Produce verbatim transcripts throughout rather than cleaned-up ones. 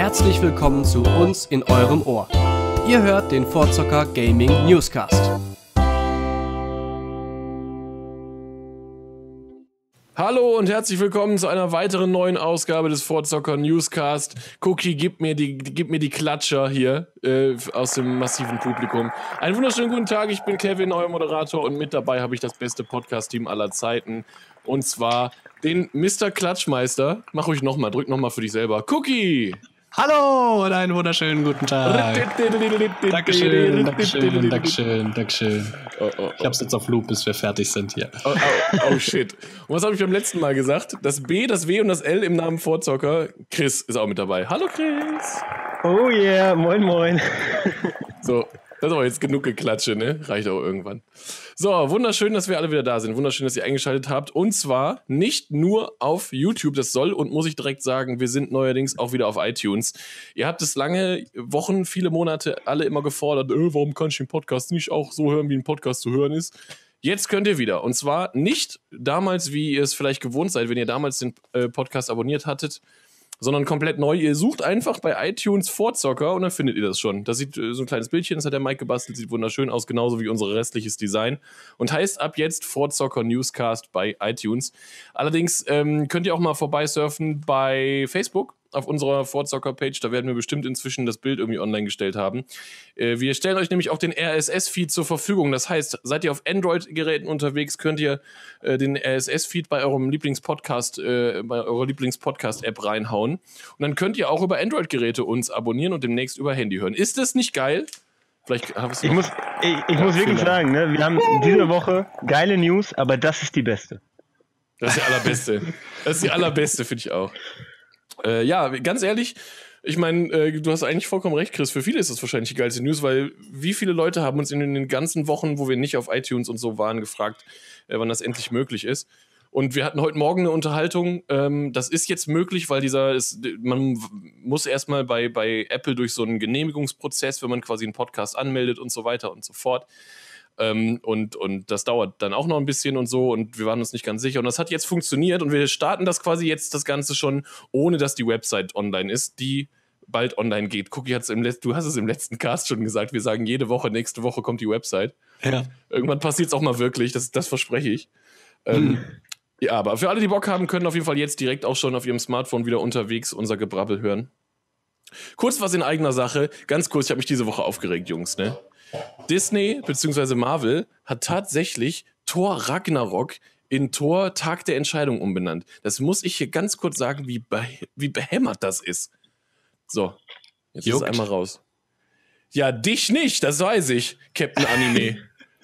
Herzlich willkommen zu uns in eurem Ohr. Ihr hört den Vorzocker Gaming Newscast. Hallo und herzlich willkommen zu einer weiteren neuen Ausgabe des Vorzocker Newscast. Cookie, gib mir die, gib mir die Klatscher hier äh, aus dem massiven Publikum. Einen wunderschönen guten Tag, ich bin Kevin, euer Moderator, und mit dabei habe ich das beste Podcast-Team aller Zeiten. Und zwar den Mister Klatschmeister. Mach ruhig nochmal, drück nochmal für dich selber. Cookie! Hallo und einen wunderschönen guten Tag. Dankeschön, Dankeschön, Dankeschön, Dankeschön. Oh, oh, oh. Ich hab's jetzt auf Loop, bis wir fertig sind hier. Oh, oh, oh shit. Und was habe ich beim letzten Mal gesagt? Das B, das W und das L im Namen Vorzocker. Chris ist auch mit dabei. Hallo Chris. Oh yeah, moin moin. So, das ist aber jetzt genug Geklatsche, ne? Reicht auch irgendwann. So, wunderschön, dass wir alle wieder da sind. Wunderschön, dass ihr eingeschaltet habt. Und zwar nicht nur auf YouTube. Das soll und muss ich direkt sagen, wir sind neuerdings auch wieder auf iTunes. Ihr habt es lange Wochen, viele Monate alle immer gefordert, äh, warum kann ich den Podcast nicht auch so hören, wie ein Podcast zu hören ist? Jetzt könnt ihr wieder. Und zwar nicht damals, wie ihr es vielleicht gewohnt seid, wenn ihr damals den äh, Podcast abonniert hattet, sondern komplett neu. Ihr sucht einfach bei iTunes Vorzocker und dann findet ihr das schon. Das sieht äh, so ein kleines Bildchen, das hat der Mike gebastelt, sieht wunderschön aus, genauso wie unser restliches Design und heißt ab jetzt Vorzocker Newscast bei iTunes. Allerdings ähm, könnt ihr auch mal vorbeisurfen bei Facebook auf unserer Vorzocker-Page, da werden wir bestimmt inzwischen das Bild irgendwie online gestellt haben. Äh, wir stellen euch nämlich auch den R S S-Feed zur Verfügung. Das heißt, seid ihr auf Android-Geräten unterwegs, könnt ihr äh, den R S S-Feed bei eurem Lieblingspodcast, äh, bei eurer Lieblingspodcast-App reinhauen. Und dann könnt ihr auch über Android-Geräte uns abonnieren und demnächst über Handy hören. Ist das nicht geil? Vielleicht ich muss, ich, ich muss wirklich sagen, ne, wir haben diese Woche geile News, aber das ist die beste. Das ist die allerbeste. Das ist die allerbeste, finde ich auch. Äh, ja, ganz ehrlich, ich meine, äh, du hast eigentlich vollkommen recht, Chris. Für viele ist das wahrscheinlich die geilste News, weil wie viele Leute haben uns in den ganzen Wochen, wo wir nicht auf iTunes und so waren, gefragt, äh, wann das endlich möglich ist. Und wir hatten heute Morgen eine Unterhaltung. Ähm, das ist jetzt möglich, weil dieser ist, man muss erstmal bei, bei Apple durch so einen Genehmigungsprozess, wenn man quasi einen Podcast anmeldet und so weiter und so fort. Ähm, und, und das dauert dann auch noch ein bisschen und so und wir waren uns nicht ganz sicher und das hat jetzt funktioniert und wir starten das quasi jetzt das Ganze schon, ohne dass die Website online ist, die bald online geht. Cookie hat's im Let- du hast es im letzten Cast schon gesagt, wir sagen jede Woche, nächste Woche kommt die Website. Ja. Irgendwann passiert es auch mal wirklich, das, das verspreche ich. Ähm, hm. Ja, aber für alle, die Bock haben, können auf jeden Fall jetzt direkt auch schon auf ihrem Smartphone wieder unterwegs unser Gebrabbel hören. Kurz was in eigener Sache, ganz kurz, ich habe mich diese Woche aufgeregt, Jungs, ne? Disney bzw. Marvel hat tatsächlich Thor Ragnarok in Thor Tag der Entscheidung umbenannt. Das muss ich hier ganz kurz sagen, wie, beh- wie behämmert das ist. So, jetzt Juckt. ist es einmal raus. Ja, dich nicht, das weiß ich, Captain Anime.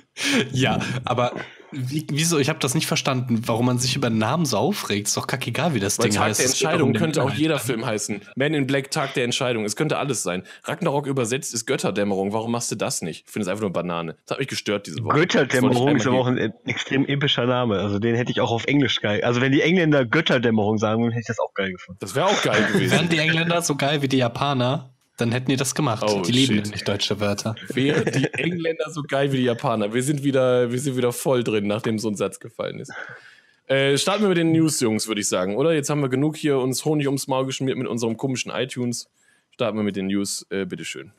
Ja, aber wie, wieso? Ich habe das nicht verstanden, warum man sich über Namen so aufregt. Ist doch kackegal, wie das Weil Ding Tag heißt. der Es geht Entscheidung um den könnte auch Inhalt. jeder Film heißen. Man in Black, Tag der Entscheidung. Es könnte alles sein. Ragnarok übersetzt ist Götterdämmerung. Warum machst du das nicht? Ich finde es einfach nur Banane. Das hat mich gestört diese Woche. Götterdämmerung Das ist aber auch ein extrem epischer Name. Also den hätte ich auch auf Englisch geil. Also wenn die Engländer Götterdämmerung sagen, dann hätte ich das auch geil gefunden. Das wäre auch geil gewesen. Wären die Engländer so geil wie die Japaner, dann hätten die das gemacht. Oh, die lieben shit. nämlich deutsche Wörter. Wären die Engländer so geil wie die Japaner. Wir sind wieder, wir sind wieder voll drin, nachdem so ein Satz gefallen ist. Äh, starten wir mit den News, Jungs, würde ich sagen, oder? Jetzt haben wir genug hier uns Honig ums Maul geschmiert mit unserem komischen iTunes. Starten wir mit den News, äh, bitteschön.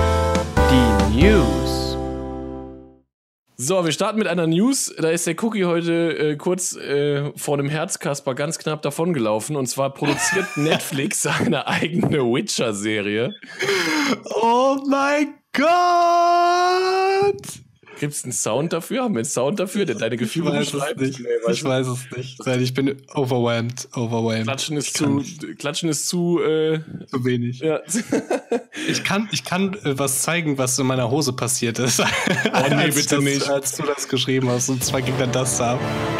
Die News. So, wir starten mit einer News. Da ist der Cookie heute äh, kurz äh, vor dem Herzkasper ganz knapp davongelaufen. Und zwar produziert Netflix eine eigene Witcher-Serie. Oh mein Gott! Gibt es einen Sound dafür? Haben wir einen Sound dafür, der deine Gefühle ich weiß beschreibt? es nicht. Nee, weiß ich weiß es nicht. Ich bin overwhelmed. overwhelmed. Klatschen ist ich zu, Klatschen ist zu, äh, zu wenig. ja. Ich kann, ich kann äh, was zeigen, was in meiner Hose passiert ist. Oh nee, als bitte das, nicht. Als du das geschrieben hast. Und zwar ging dann das ab.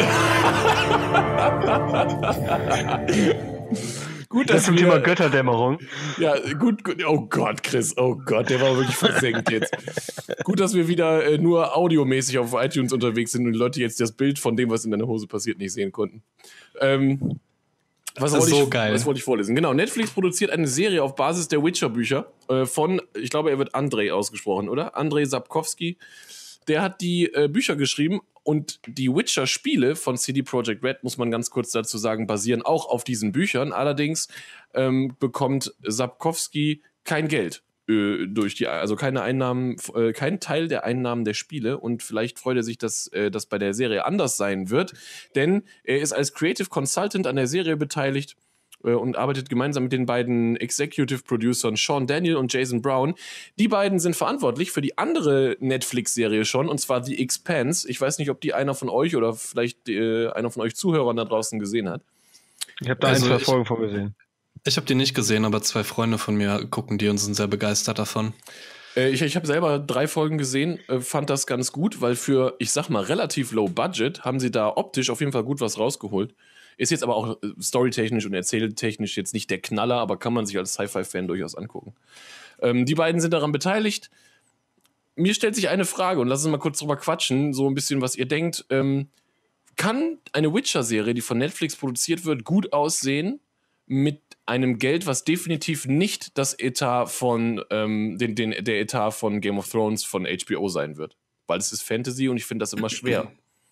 Gut, Das dass zum wir, Thema Götterdämmerung. Ja, gut, gut. Oh Gott, Chris, oh Gott, der war wirklich versenkt jetzt. Gut, dass wir wieder äh, nur audiomäßig auf iTunes unterwegs sind und die Leute jetzt das Bild von dem, was in deiner Hose passiert, nicht sehen konnten. Ähm, was Das ist wollte so ich, geil. Was wollte ich vorlesen? Genau, Netflix produziert eine Serie auf Basis der Witcher-Bücher äh, von, ich glaube, er wird Andrei ausgesprochen, oder? Andrei Sapkowski. Der hat die äh, Bücher geschrieben und die Witcher-Spiele von C D Projekt Red, muss man ganz kurz dazu sagen, basieren auch auf diesen Büchern. Allerdings ähm, bekommt Sapkowski kein Geld äh, durch die, also keine Einnahmen, äh, kein Teil der Einnahmen der Spiele. Und vielleicht freut er sich, dass äh, das bei der Serie anders sein wird, denn er ist als Creative Consultant an der Serie beteiligt und arbeitet gemeinsam mit den beiden Executive Producern Sean Daniel und Jason Brown. Die beiden sind verantwortlich für die andere Netflix-Serie schon, und zwar The Expanse. Ich weiß nicht, ob die einer von euch oder vielleicht äh, einer von euch Zuhörern da draußen gesehen hat. Ich habe da Also ein, zwei ich- Folgen von gesehen. Ich habe die nicht gesehen, aber zwei Freunde von mir gucken die und sind sehr begeistert davon. Äh, ich ich habe selber drei Folgen gesehen, äh, fand das ganz gut, weil für, ich sag mal, relativ low budget haben sie da optisch auf jeden Fall gut was rausgeholt. Ist jetzt aber auch äh, storytechnisch und erzähltechnisch jetzt nicht der Knaller, aber kann man sich als Sci-Fi-Fan durchaus angucken. Ähm, die beiden sind daran beteiligt. Mir stellt sich eine Frage und lass uns mal kurz drüber quatschen, so ein bisschen, was ihr denkt. Ähm, kann eine Witcher-Serie, die von Netflix produziert wird, gut aussehen mit einem Geld, was definitiv nicht das Etat von ähm, den, den, der Etat von Game of Thrones von H B O sein wird? Weil es ist Fantasy und ich finde das immer schwer.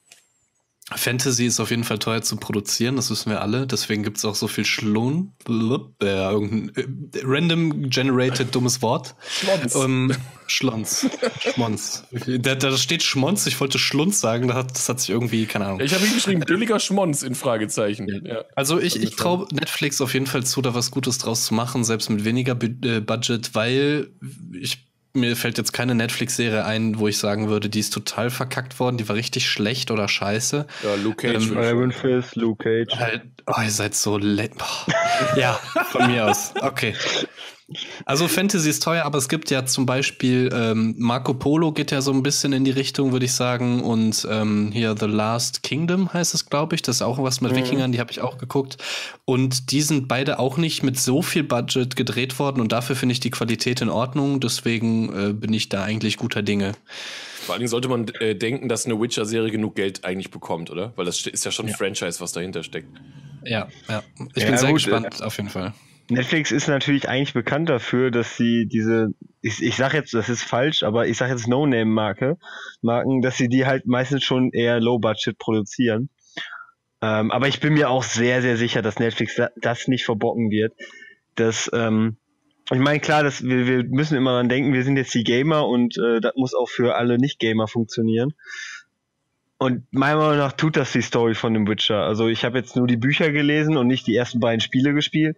Fantasy ist auf jeden Fall teuer zu produzieren, das wissen wir alle. Deswegen gibt es auch so viel Schlon. Äh, irgendein äh, random generated dummes Wort. Schlons. Ähm, Schlons. Schmonz. Da, da steht Schmonz, ich wollte Schlunz sagen, das hat, das hat sich irgendwie, keine Ahnung. Ich habe hingeschrieben, billiger Schmonz in Fragezeichen. Ja. Also ich, ich traue Netflix auf jeden Fall zu, da was Gutes draus zu machen, selbst mit weniger Bu- äh, Budget, weil ich, mir fällt jetzt keine Netflix-Serie ein, wo ich sagen würde, die ist total verkackt worden, die war richtig schlecht oder scheiße. Ja, Luke Cage. Ähm, würde ich Iron Fist, Luke Cage. Halt, oh, ihr seid so le- Boah. Ja, von mir aus. Okay. Also Fantasy ist teuer, aber es gibt ja zum Beispiel ähm, Marco Polo geht ja so ein bisschen in die Richtung, würde ich sagen. Und ähm, hier The Last Kingdom heißt es, glaube ich. Das ist auch was mit Mhm. Wikingern, die habe ich auch geguckt. Und die sind beide auch nicht mit so viel Budget gedreht worden. Und dafür finde ich die Qualität in Ordnung. Deswegen äh, bin ich da eigentlich guter Dinge. Vor allen Dingen sollte man äh, denken, dass eine Witcher-Serie genug Geld eigentlich bekommt, oder? Weil das ist ja schon ein Franchise, was dahinter steckt. Ja, ja. Ich Ja, bin sehr gut, gespannt, auf jeden Fall. Netflix ist natürlich eigentlich bekannt dafür, dass sie diese, ich, ich sag jetzt, das ist falsch, aber ich sag jetzt No-Name-Marke, Marken, dass sie die halt meistens schon eher Low-Budget produzieren. Ähm, aber ich bin mir auch sehr, sehr sicher, dass Netflix da, das nicht verbocken wird. Dass, ähm, ich meine, klar, dass wir, wir müssen immer dran denken, wir sind jetzt die Gamer und äh, das muss auch für alle Nicht-Gamer funktionieren. Und meiner Meinung nach tut das die Story von dem Witcher. Also ich habe jetzt nur die Bücher gelesen und nicht die ersten beiden Spiele gespielt.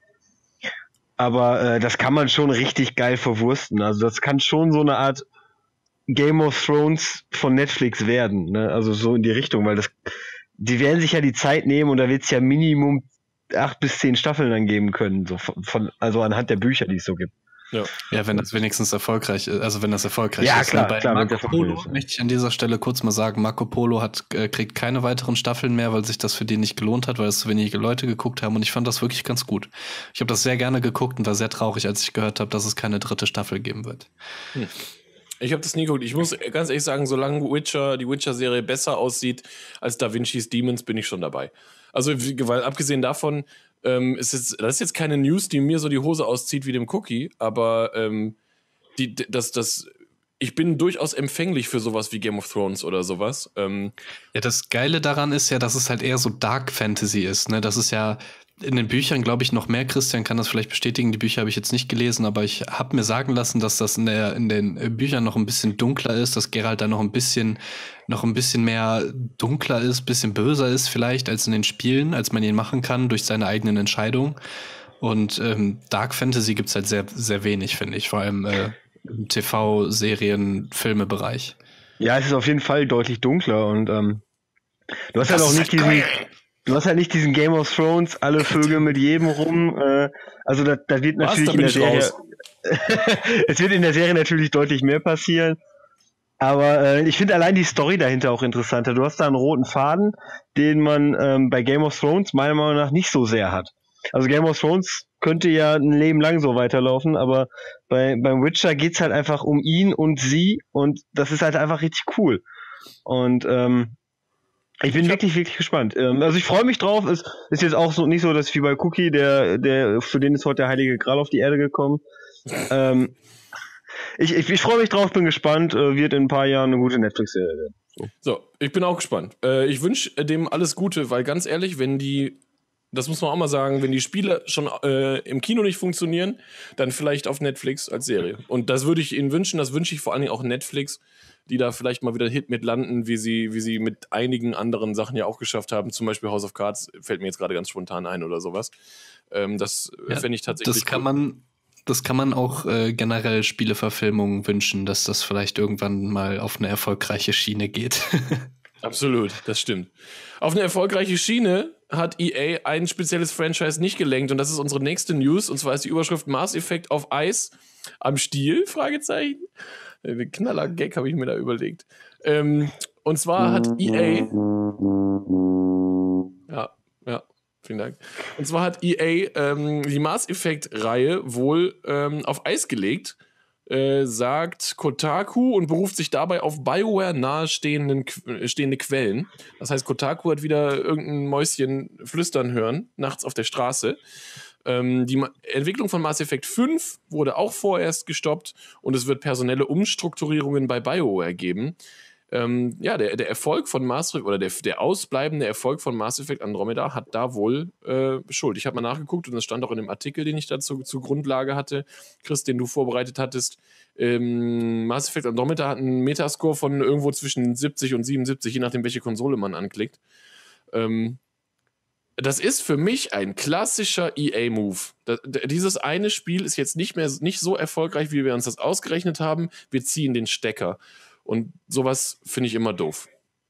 Aber äh, das kann man schon richtig geil verwursten. Also das kann schon so eine Art Game of Thrones von Netflix werden. Ne? Also so in die Richtung, weil das, die werden sich ja die Zeit nehmen und da wird es ja Minimum acht bis zehn Staffeln dann geben können. So von, von also anhand der Bücher, die es so gibt. Ja. Ja, wenn das wenigstens erfolgreich ist, also wenn das erfolgreich Ja, ist. klar, Ne? Bei klar, wenn Marco das Polo erfolgreich ist. möchte ich an dieser Stelle kurz mal sagen, Marco Polo hat, äh, kriegt keine weiteren Staffeln mehr, weil sich das für den nicht gelohnt hat, weil es zu wenige Leute geguckt haben und ich fand das wirklich ganz gut. Ich habe das sehr gerne geguckt und war sehr traurig, als ich gehört habe, dass es keine dritte Staffel geben wird. Ich habe das nie geguckt. Ich muss ganz ehrlich sagen, solange Witcher, die Witcher-Serie besser aussieht als Da Vinci's Demons, bin ich schon dabei. Also, wie- weil abgesehen davon, ähm, ist jetzt, das ist jetzt keine News, die mir so die Hose auszieht wie dem Cookie, aber ähm, die, d- das, das, ich bin durchaus empfänglich für sowas wie Game of Thrones oder sowas. Ähm, Ja, das Geile daran ist ja, dass es halt eher so Dark Fantasy ist, ne? Das ist ja in den Büchern, glaube ich, noch mehr. Christian kann das vielleicht bestätigen. Die Bücher habe ich jetzt nicht gelesen, aber ich habe mir sagen lassen, dass das in, der, in den äh, Büchern noch ein bisschen dunkler ist, dass Geralt da noch ein bisschen, noch ein bisschen mehr dunkler ist, bisschen böser ist vielleicht als in den Spielen, als man ihn machen kann durch seine eigenen Entscheidungen. Und ähm, Dark Fantasy gibt's halt sehr, sehr wenig, finde ich, vor allem äh, im T V, Serien, Filme-Bereich. Ja, es ist auf jeden Fall deutlich dunkler und ähm, du hast halt auch nicht diesen, du hast halt nicht diesen Game of Thrones, alle Vögel mit jedem rum. Äh, also da, da wird Was? natürlich Da in bin der ich Serie, raus. es wird in der Serie natürlich deutlich mehr passieren. Aber äh, ich finde allein die Story dahinter auch interessanter. Du hast da einen roten Faden, den man ähm, bei Game of Thrones meiner Meinung nach nicht so sehr hat. Also Game of Thrones könnte ja ein Leben lang so weiterlaufen, aber bei beim Witcher geht's halt einfach um ihn und sie und das ist halt einfach richtig cool. Und ähm, ich bin wirklich, wirklich gespannt. Ähm, also ich freue mich drauf. Es ist jetzt auch so nicht so, dass wie bei Cookie, der, der, für den ist heute der Heilige Gral auf die Erde gekommen. ähm, ich, ich, ich freue mich drauf, bin gespannt, äh, wird in ein paar Jahren eine gute Netflix-Serie werden. So. so, ich bin auch gespannt. Äh, ich wünsche dem alles Gute, weil ganz ehrlich, wenn die, das muss man auch mal sagen, wenn die Spiele schon äh, im Kino nicht funktionieren, dann vielleicht auf Netflix als Serie. Und das würde ich ihnen wünschen, das wünsche ich vor allen Dingen auch Netflix, die da vielleicht mal wieder Hit mit landen, wie sie, wie sie mit einigen anderen Sachen ja auch geschafft haben. Zum Beispiel House of Cards fällt mir jetzt gerade ganz spontan ein oder sowas. Ähm, das ja, fände ich tatsächlich. Das kann man, das kann man auch äh, generell Spieleverfilmungen wünschen, dass das vielleicht irgendwann mal auf eine erfolgreiche Schiene geht. Absolut, das stimmt. Auf eine erfolgreiche Schiene hat E A ein spezielles Franchise nicht gelenkt und das ist unsere nächste News und zwar ist die Überschrift Mass Effect auf Eis am Stiel, Fragezeichen. Ein Knaller-Gag habe ich mir da überlegt. Ähm, und zwar hat E A ja, ja, vielen Dank. Und zwar hat E A ähm, die Mass Effect-Reihe wohl ähm, auf Eis gelegt, äh, sagt Kotaku und beruft sich dabei auf BioWare nahestehende stehende Quellen. Das heißt, Kotaku hat wieder irgendein Mäuschen flüstern hören, nachts auf der Straße. Ähm, die Ma- Entwicklung von Mass Effect fünf wurde auch vorerst gestoppt und es wird personelle Umstrukturierungen bei BioWare geben. Ähm, ja, der, der Erfolg von Mass Effect oder der, der ausbleibende Erfolg von Mass Effect Andromeda hat da wohl äh, Schuld. Ich habe mal nachgeguckt und das stand auch in dem Artikel, den ich dazu zur Grundlage hatte, Chris, den du vorbereitet hattest. Ähm, Mass Effect Andromeda hat einen Metascore von irgendwo zwischen siebzig und siebenundsiebzig, je nachdem, welche Konsole man anklickt. Ähm, Das ist für mich ein klassischer E A-Move. Dieses eine Spiel ist jetzt nicht mehr nicht so erfolgreich, wie wir uns das ausgerechnet haben. Wir ziehen den Stecker. Und sowas finde ich immer doof.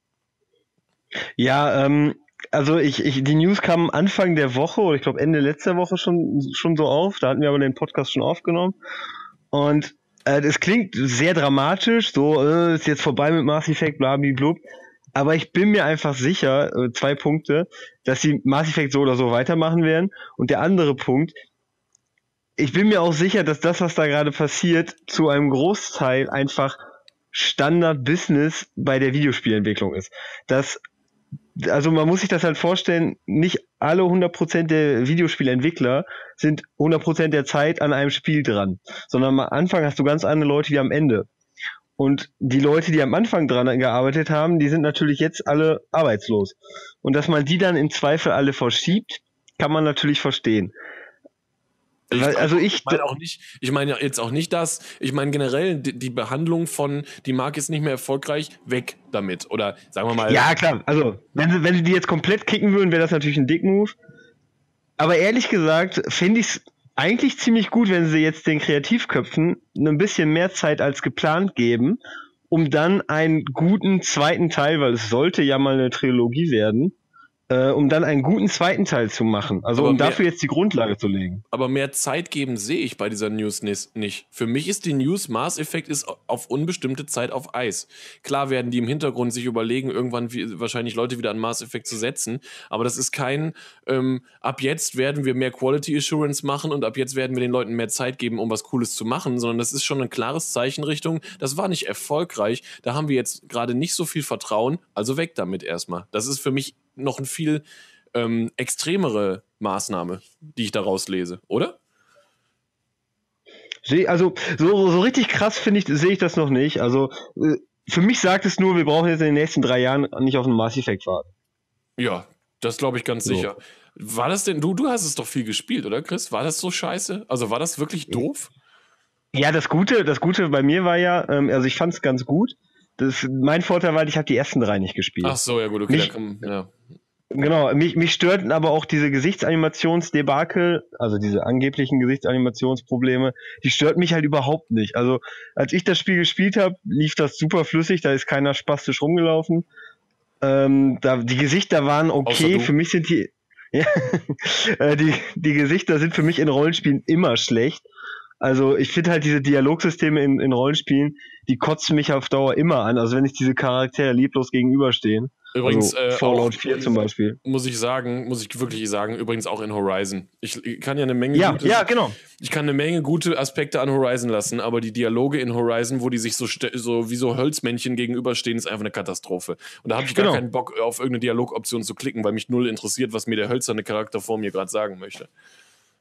Ja, ähm, also ich, ich, die News kam Anfang der Woche, oder ich glaube Ende letzter Woche schon, schon so auf. Da hatten wir aber den Podcast schon aufgenommen. Und äh, das klingt sehr dramatisch, so äh, ist jetzt vorbei mit Mass Effect, blablablub. Aber ich bin mir einfach sicher, äh, zwei Punkte, dass sie Mass Effect so oder so weitermachen werden. Und der andere Punkt, ich bin mir auch sicher, dass das, was da gerade passiert, zu einem Großteil einfach Standard-Business bei der Videospielentwicklung ist. Das, also man muss sich das halt vorstellen, nicht alle hundert Prozent der Videospielentwickler sind hundert Prozent der Zeit an einem Spiel dran, sondern am Anfang hast du ganz andere Leute wie am Ende. Und die Leute, die am Anfang dran gearbeitet haben, die sind natürlich jetzt alle arbeitslos. Und dass man die dann im Zweifel alle verschiebt, kann man natürlich verstehen. Ich Weil, meine, also ich, ich meine auch nicht, ich meine jetzt auch nicht das, ich meine generell die, die Behandlung von, die Marke ist nicht mehr erfolgreich, weg damit. Oder sagen wir mal. Ja, klar, also wenn sie, wenn sie die jetzt komplett kicken würden, wäre das natürlich ein Dick-Move. Aber ehrlich gesagt, finde ich es eigentlich ziemlich gut, wenn sie jetzt den Kreativköpfen ein bisschen mehr Zeit als geplant geben, um dann einen guten zweiten Teil, weil es sollte ja mal eine Trilogie werden, äh, um dann einen guten zweiten Teil zu machen. Also Aber um mehr- dafür jetzt die Grundlage zu legen. Aber mehr Zeit geben sehe ich bei dieser News nis- nicht. Für mich ist die News, Mass Effect ist auf unbestimmte Zeit auf Eis. Klar werden die im Hintergrund sich überlegen, irgendwann wie, wahrscheinlich Leute wieder an Mass Effect zu setzen, aber das ist kein, ähm, ab jetzt werden wir mehr Quality Assurance machen und ab jetzt werden wir den Leuten mehr Zeit geben, um was Cooles zu machen, sondern das ist schon ein klares Zeichen Richtung, das war nicht erfolgreich, da haben wir jetzt gerade nicht so viel Vertrauen, also weg damit erstmal. Das ist für mich noch ein viel ähm, extremere Maßnahme, die ich daraus lese, oder? Seh- Also so, so richtig krass finde ich, sehe ich das noch nicht. Also äh, für mich sagt es nur, wir brauchen jetzt in den nächsten drei Jahren nicht auf einen Mass Effect warten. Ja, das glaube ich ganz So. sicher. War das denn, du, du hast es doch viel gespielt, oder Chris? War das so scheiße? Also war das wirklich doof? Ja, das Gute, das Gute bei mir war ja, ähm, also ich fand es ganz gut. Das, mein Vorteil war, ich habe die ersten drei nicht gespielt. Ach so, ja gut, okay, Mich- da kann, ja. Genau, mich, mich störten aber auch diese Gesichtsanimationsdebakel, also diese angeblichen Gesichtsanimationsprobleme, die stört mich halt überhaupt nicht. Also als ich das Spiel gespielt habe, lief das super flüssig, da ist keiner spastisch rumgelaufen. Ähm, da, die Gesichter waren Außer okay, du. für mich sind die, ja, äh, die, die Gesichter sind für mich in Rollenspielen immer schlecht. Also ich finde halt diese Dialogsysteme in, in Rollenspielen, die kotzen mich auf Dauer immer an, also wenn sich diese Charaktere lieblos gegenüberstehen. Übrigens, also äh, Fallout auch, vier zum Beispiel. muss ich sagen, muss ich wirklich sagen, übrigens auch in Horizon. Ich, ich kann ja eine Menge Ja, gute, ja, genau. ich kann eine Menge gute Aspekte an Horizon lassen, aber die Dialoge in Horizon, wo die sich so, ste- so wie so Hölzmännchen gegenüberstehen, ist einfach eine Katastrophe. Und da habe ich gar Genau. keinen Bock, auf irgendeine Dialogoption zu klicken, weil mich null interessiert, was mir der hölzerne Charakter vor mir gerade sagen möchte.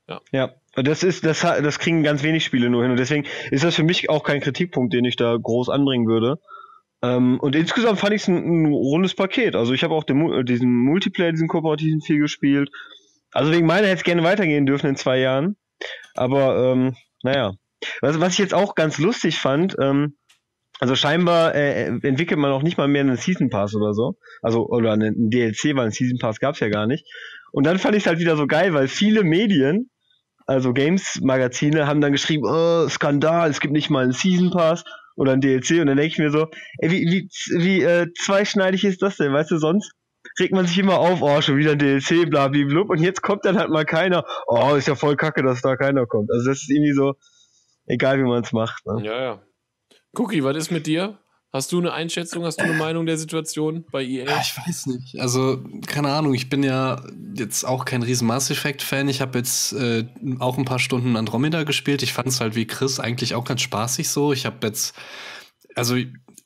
Ja. Ja, das ist, das, das kriegen ganz wenig Spiele nur hin und deswegen ist das für mich auch kein Kritikpunkt, den ich da groß anbringen würde. Ähm, und insgesamt fand ich es ein, ein rundes Paket. Also ich habe auch den, diesen Multiplayer, diesen kooperativen viel gespielt. Also wegen meiner hätte es gerne weitergehen dürfen in zwei Jahren. Aber ähm, naja. Was, was ich jetzt auch ganz lustig fand, ähm, also scheinbar äh, entwickelt man auch nicht mal mehr einen Season Pass oder so. Also, oder einen D L C, weil einen Season Pass gab's ja gar nicht. Und dann fand ich es halt wieder so geil, weil viele Medien, also Games-Magazine, haben dann geschrieben, oh, Skandal, es gibt nicht mal einen Season Pass oder ein D L C. Und dann denke ich mir so, ey, wie, wie, wie äh, zweischneidig ist das denn? Weißt du, sonst regt man sich immer auf, oh, schon wieder ein D L C, blablabla. Und jetzt kommt dann halt mal keiner. Oh, ist ja voll kacke, dass da keiner kommt. Also das ist irgendwie so, egal wie man es macht. Ne? Ja, ja. Cookie, was ist mit dir? Hast du eine Einschätzung, hast du eine Meinung der Situation bei E A? Ja, ich weiß nicht. Also, keine Ahnung, ich bin ja jetzt auch kein riesen Mass Effect-Fan. Ich habe jetzt äh, auch ein paar Stunden Andromeda gespielt. Ich fand es halt wie Chris eigentlich auch ganz spaßig so. Ich habe jetzt, also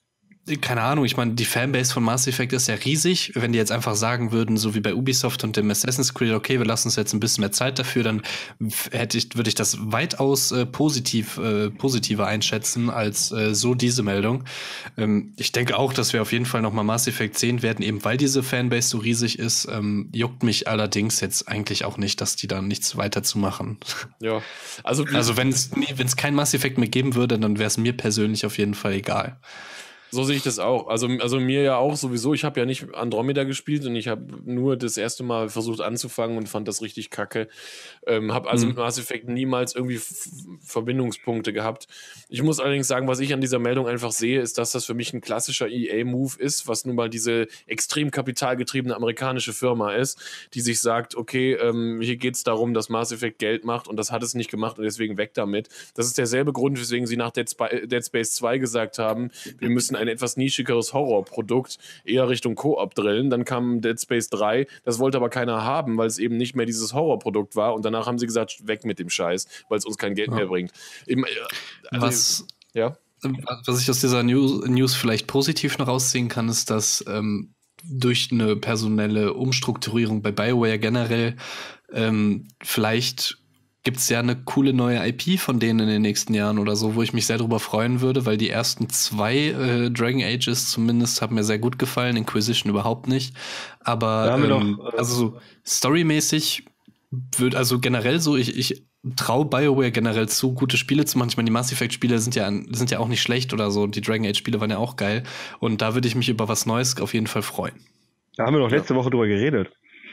keine Ahnung, ich meine, die Fanbase von Mass Effect ist ja riesig. Wenn die jetzt einfach sagen würden, so wie bei Ubisoft und dem Assassin's Creed, okay, wir lassen uns jetzt ein bisschen mehr Zeit dafür, dann hätte ich, würde ich das weitaus äh, positiv, äh, positiver einschätzen als äh, so diese Meldung. Ähm, ich denke auch, dass wir auf jeden Fall noch mal Mass Effect sehen werden, eben weil diese Fanbase so riesig ist. Ähm, juckt mich allerdings jetzt eigentlich auch nicht, dass die da nichts weiter zu machen. Ja, also, also wenn es wenn es kein Mass Effect mehr geben würde, dann wäre es mir persönlich auf jeden Fall egal. So sehe ich das auch. Also, also mir ja auch sowieso. Ich habe ja nicht Andromeda gespielt und ich habe nur das erste Mal versucht anzufangen und fand das richtig kacke. Ähm, habe also mhm. mit Mass Effect niemals irgendwie F- Verbindungspunkte gehabt. Ich muss allerdings sagen, was ich an dieser Meldung einfach sehe, ist, dass das für mich ein klassischer E A-Move ist, was nun mal diese extrem kapitalgetriebene amerikanische Firma ist, die sich sagt, okay, ähm, hier geht es darum, dass Mass Effect Geld macht und das hat es nicht gemacht und deswegen weg damit. Das ist derselbe Grund, weswegen sie nach Dead, Sp- Dead Space zwei gesagt haben, wir müssen ein etwas nischigeres Horrorprodukt eher Richtung Koop drillen. Dann kam Dead Space drei, das wollte aber keiner haben, weil es eben nicht mehr dieses Horrorprodukt war und danach haben sie gesagt, weg mit dem Scheiß, weil es uns kein Geld ja. mehr bringt. Eben, also, was, ja? was ich aus dieser News, News vielleicht positiv noch rausziehen kann, ist, dass ähm, durch eine personelle Umstrukturierung bei BioWare generell ähm, vielleicht gibt es ja eine coole neue I P von denen in den nächsten Jahren oder so, wo ich mich sehr drüber freuen würde, weil die ersten zwei äh, Dragon Ages zumindest haben mir sehr gut gefallen, Inquisition überhaupt nicht. Aber ähm, doch, äh, also so storymäßig wird also generell so, ich, ich traue BioWare generell zu, gute Spiele zu machen. Ich meine, die Mass Effect-Spiele sind ja, sind ja auch nicht schlecht oder so. Die Dragon Age-Spiele waren ja auch geil. Und da würde ich mich über was Neues auf jeden Fall freuen. Da haben wir doch letzte ja. Woche drüber geredet.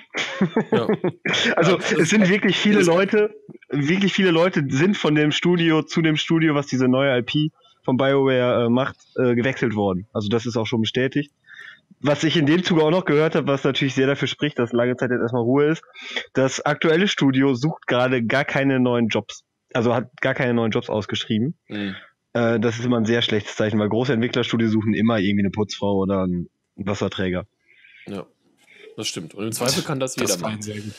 Ja. Also ja, es sind wirklich viele Leute, wirklich viele Leute sind von dem Studio zu dem Studio, was diese neue I P von BioWare äh, macht, äh, gewechselt worden. Also das ist auch schon bestätigt. Was ich in dem Zuge auch noch gehört habe, was natürlich sehr dafür spricht, dass lange Zeit jetzt erstmal Ruhe ist, das aktuelle Studio sucht gerade gar keine neuen Jobs. Also hat gar keine neuen Jobs ausgeschrieben. Mhm. Äh, das ist immer ein sehr schlechtes Zeichen, weil große Entwicklerstudios suchen immer irgendwie eine Putzfrau oder einen Wasserträger. Ja. Das stimmt. Und im Zweifel kann das jeder das machen.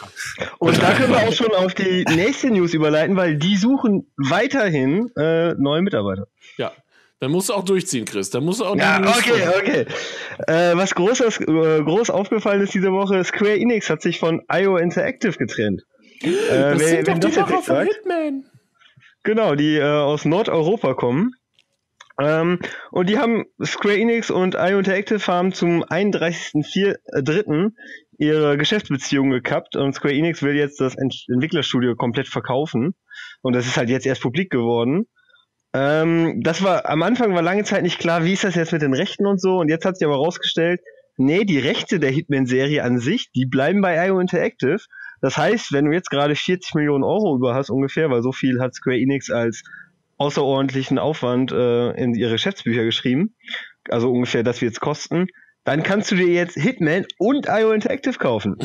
Und da können wir auch schon auf die nächste News überleiten, weil die suchen weiterhin äh, neue Mitarbeiter. Ja, dann musst du auch durchziehen, Chris. Dann musst du auch ja, okay, tun. okay. Äh, was groß, äh, groß aufgefallen ist diese Woche, Square Enix hat sich von I O Interactive getrennt. Äh, das wer, sind doch die Macher von Hitman. Genau, die äh, aus Nordeuropa kommen. Ähm, und die haben Square Enix und I O Interactive haben zum einunddreißigsten dritten ihre Geschäftsbeziehungen gekappt und Square Enix will jetzt das Ent- Entwicklerstudio komplett verkaufen und das ist halt jetzt erst publik geworden. Ähm, das war, am Anfang war lange Zeit nicht klar, wie ist das jetzt mit den Rechten und so und jetzt hat sich aber rausgestellt, nee, die Rechte der Hitman-Serie an sich, die bleiben bei I O Interactive. Das heißt, wenn du jetzt gerade vierzig Millionen Euro über hast ungefähr, weil so viel hat Square Enix als außerordentlichen Aufwand äh, in ihre Geschäftsbücher geschrieben, also ungefähr das wird es kosten, dann kannst du dir jetzt Hitman und I O Interactive kaufen.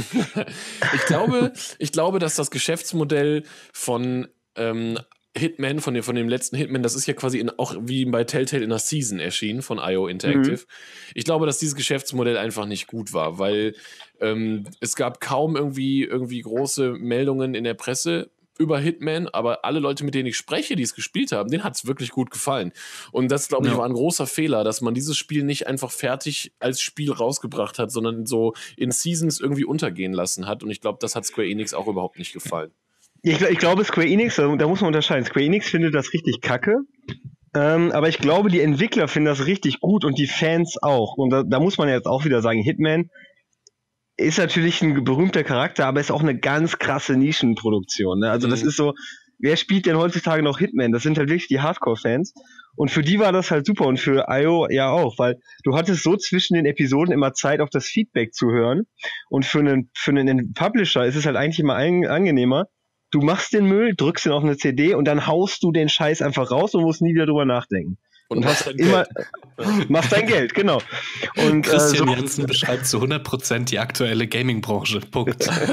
ich glaube, ich glaube, dass das Geschäftsmodell von ähm, Hitman, von dem, von dem letzten Hitman, das ist ja quasi in, auch wie bei Telltale in der Season erschienen von I O Interactive. Mhm. Ich glaube, dass dieses Geschäftsmodell einfach nicht gut war, weil ähm, es gab kaum irgendwie, irgendwie große Meldungen in der Presse über Hitman, aber alle Leute, mit denen ich spreche, die es gespielt haben, denen hat es wirklich gut gefallen. Und das, glaube ich, ja. war ein großer Fehler, dass man dieses Spiel nicht einfach fertig als Spiel rausgebracht hat, sondern so in Seasons irgendwie untergehen lassen hat. Und ich glaube, das hat Square Enix auch überhaupt nicht gefallen. Ich, ich glaube, Square Enix, da muss man unterscheiden. Square Enix findet das richtig kacke. Ähm, aber ich glaube, die Entwickler finden das richtig gut und die Fans auch. Und da, da muss man jetzt auch wieder sagen, Hitman ist natürlich ein berühmter Charakter, aber ist auch eine ganz krasse Nischenproduktion. Ne? Also mhm. das ist so, wer spielt denn heutzutage noch Hitman? Das sind halt wirklich die Hardcore-Fans. Und für die war das halt super und für I O ja auch, weil du hattest so zwischen den Episoden immer Zeit, auf das Feedback zu hören. Und für einen, für einen Publisher ist es halt eigentlich immer ein, angenehmer. Du machst den Müll, drückst ihn auf eine C D und dann haust du den Scheiß einfach raus und musst nie wieder drüber nachdenken. Und, und hast immer, machst dein Geld, genau. Und, Christian äh, so, Jensen beschreibt zu hundert Prozent die aktuelle Gaming-Branche. Punkt. so,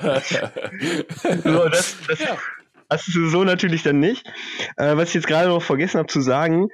das, das, ja. Das ist so natürlich dann nicht. Äh, was ich jetzt gerade noch vergessen habe zu sagen,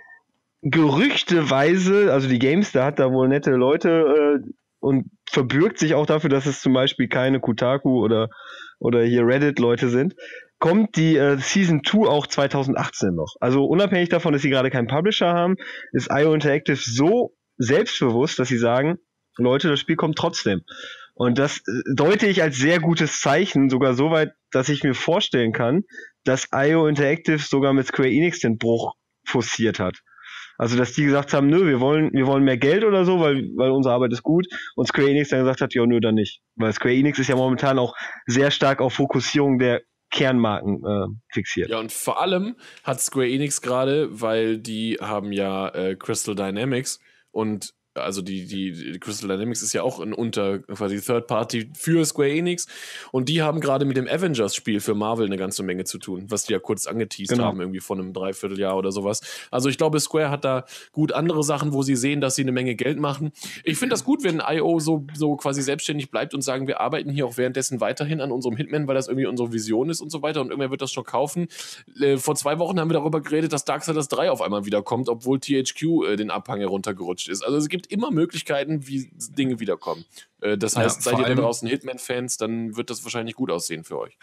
gerüchteweise, also die GameStar hat da wohl nette Leute äh, und verbürgt sich auch dafür, dass es zum Beispiel keine Kotaku oder, oder hier Reddit-Leute sind, kommt die äh, Season zwei auch zwanzig achtzehn noch. Also unabhängig davon, dass sie gerade keinen Publisher haben, ist I O Interactive so selbstbewusst, dass sie sagen, Leute, das Spiel kommt trotzdem. Und das deute ich als sehr gutes Zeichen, sogar so weit, dass ich mir vorstellen kann, dass I O Interactive sogar mit Square Enix den Bruch forciert hat. Also, dass die gesagt haben, nö, wir wollen, wir wollen mehr Geld oder so, weil, weil unsere Arbeit ist gut. Und Square Enix dann gesagt hat, ja, nö, dann nicht. Weil Square Enix ist ja momentan auch sehr stark auf Fokussierung der Kernmarken äh, fixiert. Ja, und vor allem hat Square Enix gerade, weil die haben ja äh, Crystal Dynamics und also die, die, die Crystal Dynamics ist ja auch ein Unter, quasi Third Party für Square Enix und die haben gerade mit dem Avengers-Spiel für Marvel eine ganze Menge zu tun, was die ja kurz angeteased genau. haben, irgendwie vor einem Dreivierteljahr oder sowas. Also ich glaube, Square hat da gut andere Sachen, wo sie sehen, dass sie eine Menge Geld machen. Ich finde das gut, wenn I O so, so quasi selbstständig bleibt und sagen, wir arbeiten hier auch währenddessen weiterhin an unserem Hitman, weil das irgendwie unsere Vision ist und so weiter und irgendwer wird das schon kaufen. Äh, vor zwei Wochen haben wir darüber geredet, dass Darksiders drei auf einmal wiederkommt, obwohl T H Q äh, den Abhang heruntergerutscht ist. Also es gibt immer Möglichkeiten, wie Dinge wiederkommen. Äh, das heißt, ja, seid ihr da draußen Hitman-Fans, dann wird das wahrscheinlich gut aussehen für euch.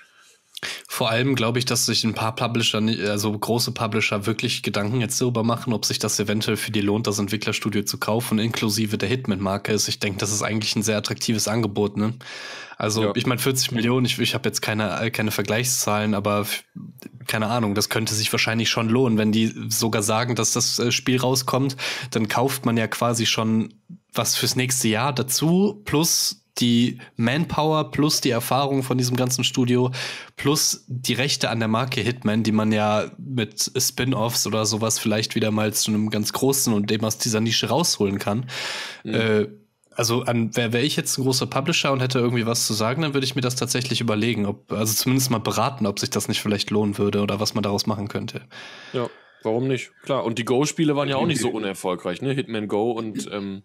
Vor allem glaube ich, dass sich ein paar Publisher, also große Publisher, wirklich Gedanken jetzt darüber machen, ob sich das eventuell für die lohnt, das Entwicklerstudio zu kaufen, inklusive der Hitman-Marke ist. Ich denke, das ist eigentlich ein sehr attraktives Angebot, ne? Also, ja. ich meine, vierzig Millionen, ich, ich habe jetzt keine, keine Vergleichszahlen, aber keine Ahnung, das könnte sich wahrscheinlich schon lohnen. Wenn die sogar sagen, dass das Spiel rauskommt, dann kauft man ja quasi schon was fürs nächste Jahr dazu, plus die Manpower, plus die Erfahrung von diesem ganzen Studio, plus die Rechte an der Marke Hitman, die man ja mit Spin-Offs oder sowas vielleicht wieder mal zu einem ganz großen und dem aus dieser Nische rausholen kann. Mhm. Äh, Also an wäre wär ich jetzt ein großer Publisher und hätte irgendwie was zu sagen, dann würde ich mir das tatsächlich überlegen, ob, also zumindest mal beraten, ob sich das nicht vielleicht lohnen würde oder was man daraus machen könnte. Ja, warum nicht? Klar, und die Go-Spiele waren ja auch nicht so unerfolgreich, ne? Hitman Go und ähm,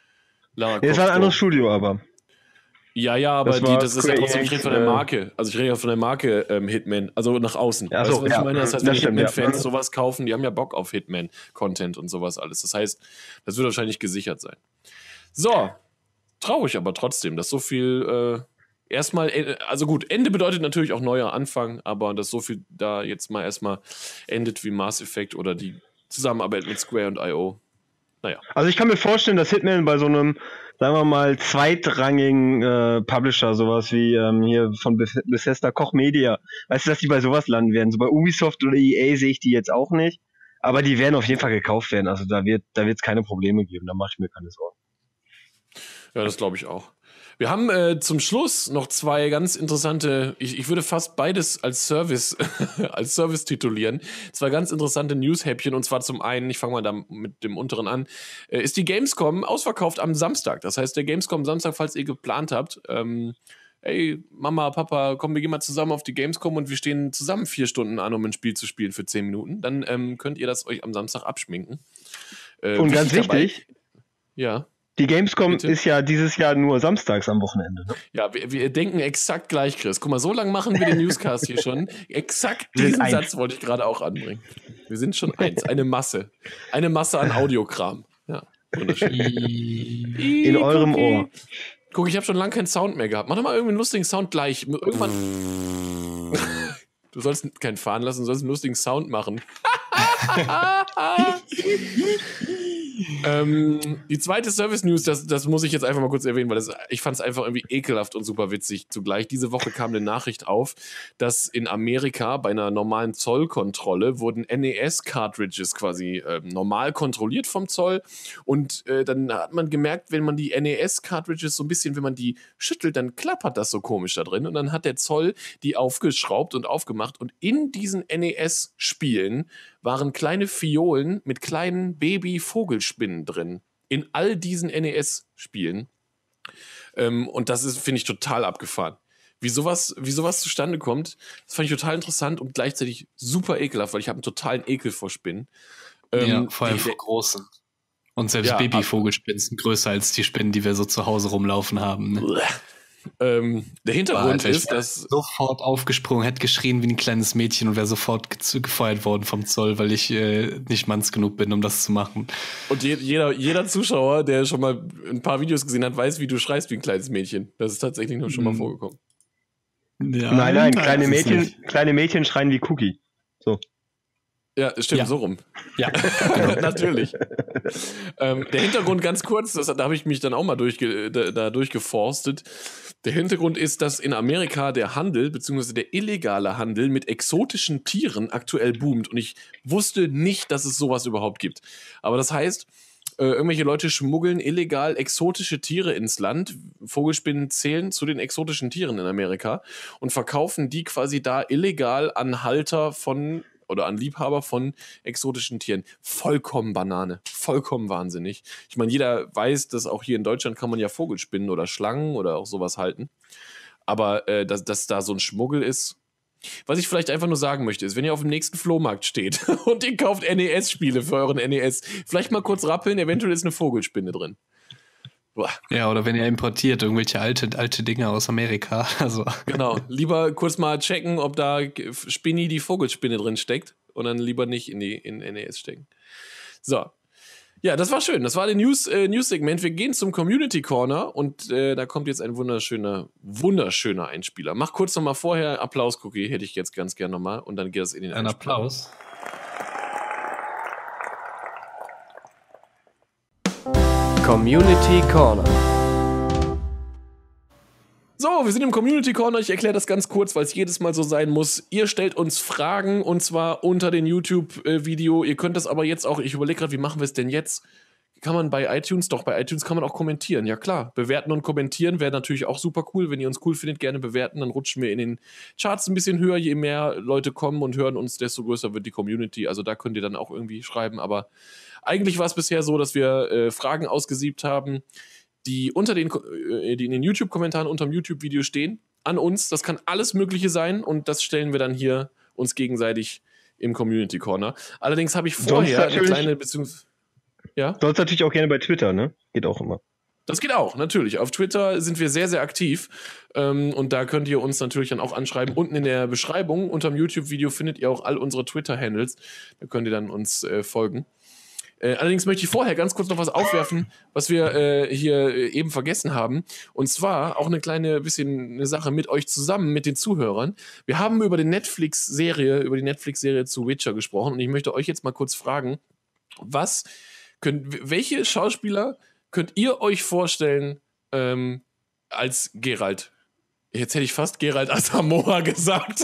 Lara Croft. Das war ein anderes Studio, aber. Ja, ja, aber das, die, das ist ja trotzdem, ich rede von der Marke. Also ich rede ja von der Marke ähm, Hitman, also nach außen. Ja, so, weißt du, was ja, ich meine? Das heißt, wenn Hitman-Fans ja. sowas kaufen, die haben ja Bock auf Hitman-Content und sowas alles. Das heißt, das wird wahrscheinlich gesichert sein. So, traurig aber trotzdem, dass so viel äh, erstmal, also gut, Ende bedeutet natürlich auch neuer Anfang, aber dass so viel da jetzt mal erstmal endet wie Mass Effect oder die Zusammenarbeit mit Square und I O. Naja. Also ich kann mir vorstellen, dass Hitman bei so einem, sagen wir mal, zweitrangigen äh, Publisher, sowas wie ähm, hier von Beth- Bethesda Koch Media, weißt du, dass die bei sowas landen werden. So bei Ubisoft oder E A sehe ich die jetzt auch nicht, aber die werden auf jeden Fall gekauft werden. Also da wird da wird es keine Probleme geben, da mache ich mir keine Sorgen. Ja, das glaube ich auch. Wir haben äh, zum Schluss noch zwei ganz interessante, ich, ich würde fast beides als Service als Service titulieren, zwei ganz interessante News-Häppchen, und zwar zum einen, ich fange mal da mit dem unteren an, äh, ist die Gamescom ausverkauft am Samstag. Das heißt, der Gamescom Samstag, falls ihr geplant habt, ähm, ey, Mama, Papa, komm, wir gehen mal zusammen auf die Gamescom und wir stehen zusammen vier Stunden an, um ein Spiel zu spielen für zehn Minuten, dann ähm, könnt ihr das euch am Samstag abschminken. Äh, und ganz wichtig, dabei, ja. Die Gamescom Bitte? ist ja dieses Jahr nur samstags am Wochenende. Ne? Ja, wir, wir denken exakt gleich, Chris. Guck mal, so lange machen wir den Newscast hier schon. Exakt diesen Satz wollte ich gerade auch anbringen. Wir sind schon eins. Eine Masse. Eine Masse an Audiokram. Ja, wunderschön. In eurem Ohr. Guck, ich habe schon lange keinen Sound mehr gehabt. Mach doch mal irgendwie einen lustigen Sound gleich. Irgendwann. Du sollst keinen fahren lassen, du sollst einen lustigen Sound machen. ähm, die zweite Service-News, das, das muss ich jetzt einfach mal kurz erwähnen, weil das, ich fand es einfach irgendwie ekelhaft und super witzig zugleich. Diese Woche kam eine Nachricht auf, dass in Amerika bei einer normalen Zollkontrolle wurden N E S-Cartridges quasi äh, normal kontrolliert vom Zoll und äh, dann hat man gemerkt, wenn man die N E S-Cartridges so ein bisschen, wenn man die schüttelt, dann klappert das so komisch da drin und dann hat der Zoll die aufgeschraubt und aufgemacht und in diesen N E S-Spielen waren kleine Fiolen mit kleinen Baby-Vogelspinnen drin. In all diesen N E S-Spielen. Ähm, und das ist, finde ich, total abgefahren. Wie sowas, wie sowas zustande kommt, das fand ich total interessant und gleichzeitig super ekelhaft, weil ich habe einen totalen Ekel vor Spinnen. Ähm, ja, vor allem die, vor großen. Und selbst ja, Babyvogelspinnen sind größer als die Spinnen, die wir so zu Hause rumlaufen haben. Ne? Ähm, der Hintergrund Alter, ist, dass sofort aufgesprungen, hätte geschrien wie ein kleines Mädchen und wäre sofort ge gefeuert worden vom Zoll, weil ich äh, nicht manns genug bin, um das zu machen. Und je, jeder, jeder Zuschauer, der schon mal ein paar Videos gesehen hat, weiß, wie du schreist wie ein kleines Mädchen. Das ist tatsächlich nur schon mal vorgekommen. Ja, nein, nein, kleine Mädchen, nicht. kleine Mädchen schreien wie Cookie. So. Ja, stimmt, Ja. so rum. Ja, Natürlich. ähm, der Hintergrund ganz kurz, das, da habe ich mich dann auch mal durchge, da, da durchgeforstet. Der Hintergrund ist, dass in Amerika der Handel, beziehungsweise der illegale Handel mit exotischen Tieren aktuell boomt. Und ich wusste nicht, dass es sowas überhaupt gibt. Aber das heißt, äh, irgendwelche Leute schmuggeln illegal exotische Tiere ins Land. Vogelspinnen zählen zu den exotischen Tieren in Amerika und verkaufen die quasi da illegal an Halter von oder an Liebhaber von exotischen Tieren. Vollkommen Banane. Vollkommen wahnsinnig. Ich meine, jeder weiß, dass auch hier in Deutschland kann man ja Vogelspinnen oder Schlangen oder auch sowas halten. Aber äh, dass, dass da so ein Schmuggel ist. Was ich vielleicht einfach nur sagen möchte, ist, wenn ihr auf dem nächsten Flohmarkt steht und ihr kauft N E S-Spiele für euren N E S, vielleicht mal kurz rappeln, eventuell ist eine Vogelspinne drin. Boah. ja, oder wenn ihr importiert, irgendwelche alte, alte Dinge aus Amerika. Also. Genau, lieber kurz mal checken, ob da Spinni die Vogelspinne drin steckt und dann lieber nicht in die in N E S stecken. So. Ja, das war schön. Das war der News, äh, News-Segment. Wir gehen zum Community Corner und äh, da kommt jetzt ein wunderschöner, wunderschöner Einspieler. Mach kurz nochmal vorher Applaus-Cookie, hätte ich jetzt ganz gern nochmal und dann geht das in den Ein Einspieler. Applaus. Community Corner. So, wir sind im Community Corner. Ich erkläre das ganz kurz, weil es jedes Mal so sein muss. Ihr stellt uns Fragen und zwar unter den YouTube-Video. Ihr könnt das aber jetzt auch, ich überlege gerade, wie machen wir es denn jetzt? Kann man bei iTunes, doch bei iTunes kann man auch kommentieren. Ja klar, bewerten und kommentieren wäre natürlich auch super cool. Wenn ihr uns cool findet, gerne bewerten. Dann rutschen wir in den Charts ein bisschen höher. Je mehr Leute kommen und hören uns, desto größer wird die Community. Also da könnt ihr dann auch irgendwie schreiben. Aber eigentlich war es bisher so, dass wir äh, Fragen ausgesiebt haben, die unter den, äh, die in den YouTube-Kommentaren unter dem YouTube-Video stehen, an uns. Das kann alles Mögliche sein und das stellen wir dann hier uns gegenseitig im Community Corner. Allerdings habe ich vorher eine kleine Beziehungs... Ja? Sonst natürlich auch gerne bei Twitter, ne? Geht auch immer. Das geht auch, natürlich. Auf Twitter sind wir sehr, sehr aktiv. Ähm, und da könnt ihr uns natürlich dann auch anschreiben. Unten in der Beschreibung unter dem YouTube-Video findet ihr auch all unsere Twitter-Handles. Da könnt ihr dann uns äh, folgen. Äh, allerdings möchte ich vorher ganz kurz noch was aufwerfen, was wir äh, hier äh, eben vergessen haben. Und zwar auch eine kleine bisschen eine Sache mit euch zusammen, mit den Zuhörern. Wir haben über die Netflix-Serie, über die Netflix-Serie zu Witcher gesprochen. Und ich möchte euch jetzt mal kurz fragen, was könnt, welche Schauspieler könnt ihr euch vorstellen ähm, als Geralt? Jetzt hätte ich fast Geralt Asamoah gesagt.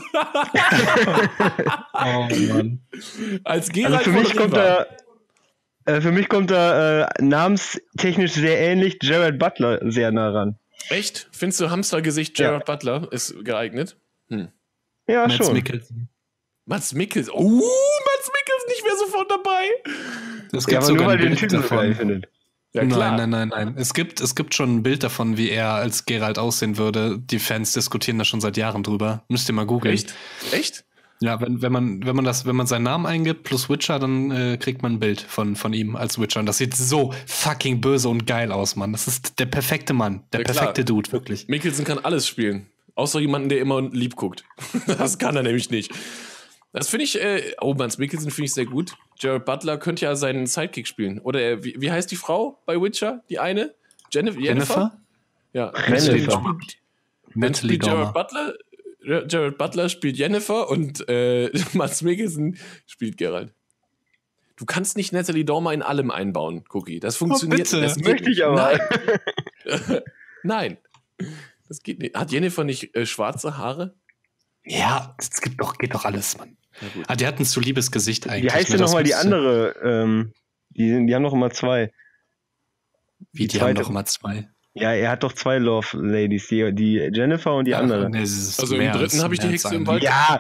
Oh Mann. Als Geralt Also für mich von kommt Riva. da, äh, für mich kommt da äh, namenstechnisch sehr ähnlich Jared Butler sehr nah ran. Echt? Findest du Hamstergesicht Gerard ja. Butler ist geeignet? Hm. Ja, Mads schon. Mikkelsen. Mats Mikkelsen. Oh, Mats Mikkelsen nicht mehr sofort dabei. Es Ja, gibt aber sogar nur weil ein ihr den Bild Typen so geil davon. findet. Ja, klar. Nein, nein, nein, nein. Es gibt, es gibt schon ein Bild davon, wie er als Geralt aussehen würde. Die Fans diskutieren da schon seit Jahren drüber. Müsst ihr mal googeln. Echt? Echt? Ja, wenn, wenn man, wenn man das, wenn man seinen Namen eingibt plus Witcher, dann äh, kriegt man ein Bild von, von ihm als Witcher. Und das sieht so fucking böse und geil aus, Mann. Das ist der perfekte Mann. Der Ja, klar. perfekte Dude, wirklich. Mikkelsen kann alles spielen. Außer jemanden, der immer lieb guckt. Das kann er nämlich nicht. Das finde ich, äh, oh, Mats Mikkelsen finde ich sehr gut. Jared Butler könnte ja seinen Sidekick spielen. Oder er, wie, wie heißt die Frau bei Witcher? Die eine? Jennifer? Jennifer? Ja. Jennifer. Dann Natalie spielt Jared Dormer. Butler, Jared Butler spielt Jennifer und äh, Mats Mikkelsen spielt Geralt. Du kannst nicht Natalie Dormer in allem einbauen, Cookie. Das funktioniert. Oh, bitte. Das Das möchte ich aber. Nein. Nein. Das geht nicht. Hat Jennifer nicht äh, schwarze Haare? Ja, es gibt doch, geht doch alles, Mann. Na gut. Ah, die hat ein zu liebes Gesicht eigentlich. Wie heißt ne? denn Das nochmal die müsste- andere? Ähm, die, die haben noch immer zwei. Wie, die die haben zweite- doch immer zwei. Ja, er hat doch zwei Love Ladies, die, die Jennifer und die Ja, andere. nee, es ist Also im mehr dritten als- habe ich die mehr als Hexe im eine. Wald. Ja,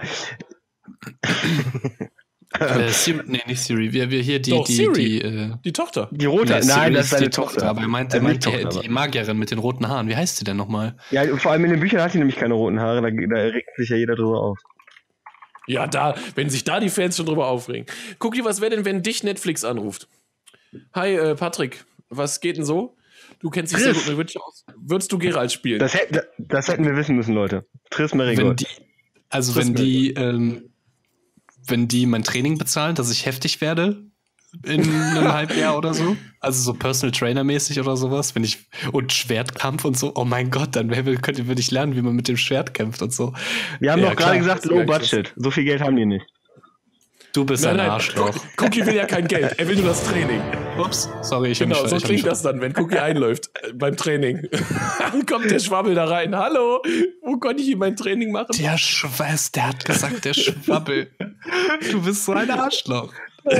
Äh, Siri, nee, nicht Siri. Wir, wir hier die, Doch, die, Siri. die, äh, Die Tochter. die rote, nee, Siri nein, das ist seine die Tochter. Aber er meinte, Äh, er nicht meinte Tochter, die aber- Magierin mit den roten Haaren. Wie heißt die denn nochmal? Ja, vor allem in den Büchern hat sie nämlich keine roten Haare, da, da regt sich ja jeder drüber auf. Ja, da, wenn sich da die Fans schon drüber aufregen. Cookie, was wäre denn, wenn dich Netflix anruft? Hi, äh, Patrick, was geht denn so? Du kennst dich sehr Chris. gut mit Witcher aus. Würdest du Geralt spielen? Das, hätt, das hätten wir wissen müssen, Leute. Triss Wenn Merigold. die, also Das wenn ist die, ähm, wenn die mein Training bezahlen, dass ich heftig werde in einem halben Jahr oder so, also so Personal Trainer mäßig oder sowas, wenn ich und Schwertkampf und so, oh mein Gott, dann wär- könnte würde ich lernen, wie man mit dem Schwert kämpft und so. Wir haben Ja, doch klar, gerade gesagt, das ist low geil, budget. So viel Geld haben die nicht. Du bist Nein, ein nein, Arschloch. Cookie will ja kein Geld, er will nur das Training. Ups, sorry, ich hab Genau, mich so ich hab klingt mich- das dann, wenn Cookie einläuft äh, beim Training. Kommt der Schwabbel da rein. Hallo, wo konnte ich ihm mein Training machen? Der Schweiß, der hat gesagt, der Schwabbel. Du bist so ein Arschloch.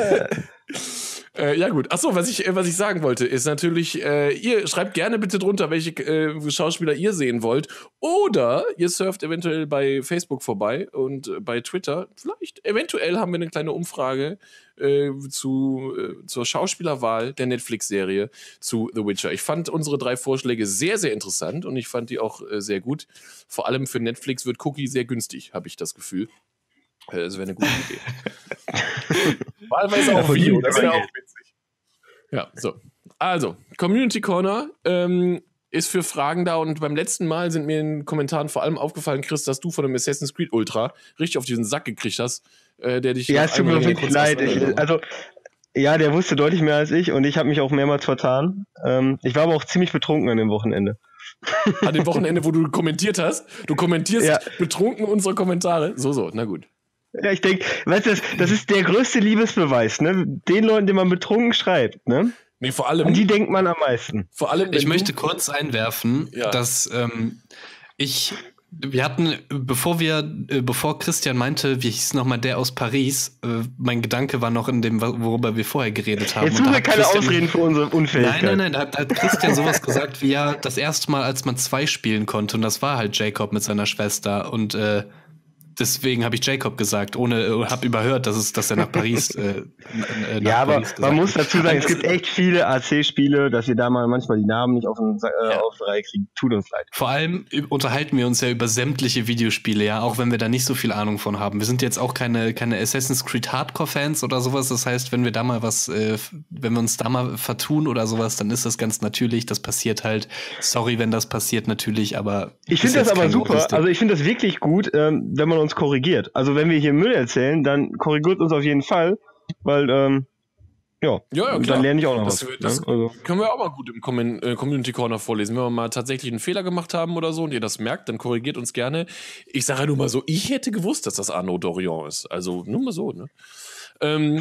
Äh, ja gut. Achso, was ich, äh, was ich sagen wollte, ist natürlich, äh, ihr schreibt gerne bitte drunter, welche äh, Schauspieler ihr sehen wollt. Oder ihr surft eventuell bei Facebook vorbei und äh, bei Twitter. Vielleicht, eventuell haben wir eine kleine Umfrage äh, zu, äh, zur Schauspielerwahl der Netflix-Serie zu The Witcher. Ich fand unsere drei Vorschläge sehr, sehr interessant und ich fand die auch äh, sehr gut. Vor allem für Netflix wird Cookie sehr günstig, habe ich das Gefühl. Äh, Das wäre eine gute Idee. Wahlweise auch Video, das wäre auch witzig. Ja, so. Also, Community Corner ähm, ist für Fragen da und beim letzten Mal sind mir in den Kommentaren vor allem aufgefallen, Chris, dass du von dem Assassin's Creed Ultra richtig auf diesen Sack gekriegt hast, äh, der dich Ja, nach es tut mir einmal doch wirklich kurz leid. Ich, auseinandergenommen hat. also, ja, der wusste deutlich mehr als ich und ich habe mich auch mehrmals vertan. Ähm, ich war aber auch ziemlich betrunken an dem Wochenende. An dem Wochenende, wo du kommentiert hast, du kommentierst Ja. betrunken unsere Kommentare. So, so, na gut. Ja, ich denke, weißt du, das, das ist der größte Liebesbeweis, ne? Den Leuten, denen man betrunken schreibt, ne? Nee, vor An allem, die denkt man am meisten. vor allem, wenn Ich möchte du, kurz einwerfen, Ja. dass ähm, ich, wir hatten, bevor wir, äh, bevor Christian meinte, wie hieß nochmal der aus Paris, äh, mein Gedanke war noch in dem, worüber wir vorher geredet haben. Jetzt Und suchen da wir hat keine Christian- Ausreden für unsere Unfähigkeit. Nein, nein, nein, da hat, da hat Christian sowas gesagt wie ja, das erste Mal, als man zwei spielen konnte, und das war halt Jacob mit seiner Schwester und äh, deswegen habe ich Jacob gesagt, ohne, äh, habe überhört, dass es, dass er nach Paris. Äh, äh, nach Ja, aber Paris gesagt man muss hat. dazu sagen, es Und gibt echt viele A C-Spiele, dass wir da mal manchmal die Namen nicht auf, den, äh, Ja. auf die Reihe kriegen. Tut uns leid. Vor allem üb- unterhalten wir uns ja über sämtliche Videospiele, ja, auch wenn wir da nicht so viel Ahnung von haben. Wir sind jetzt auch keine, keine Assassin's Creed Hardcore-Fans oder sowas. Das heißt, wenn wir da mal was, äh, f- wenn wir uns da mal vertun oder sowas, dann ist das ganz natürlich. Das passiert halt. Sorry, wenn das passiert, natürlich, aber. Ich ist finde das jetzt aber kein super. großes Ding. Also ich finde das wirklich gut, ähm, wenn man uns korrigiert. Also wenn wir hier Müll erzählen, dann korrigiert uns auf jeden Fall, weil ähm, ja, Ja, ja, und klar. dann lerne ich auch noch Das- was. das- ne? Also, können wir auch mal gut im Commun äh, Community Corner vorlesen. Wenn wir mal tatsächlich einen Fehler gemacht haben oder so und ihr das merkt, dann korrigiert uns gerne. Ich sage ja nur mal so, ich hätte gewusst, dass das Arnaud Dorian ist. Also nur mal so, ne? Ähm,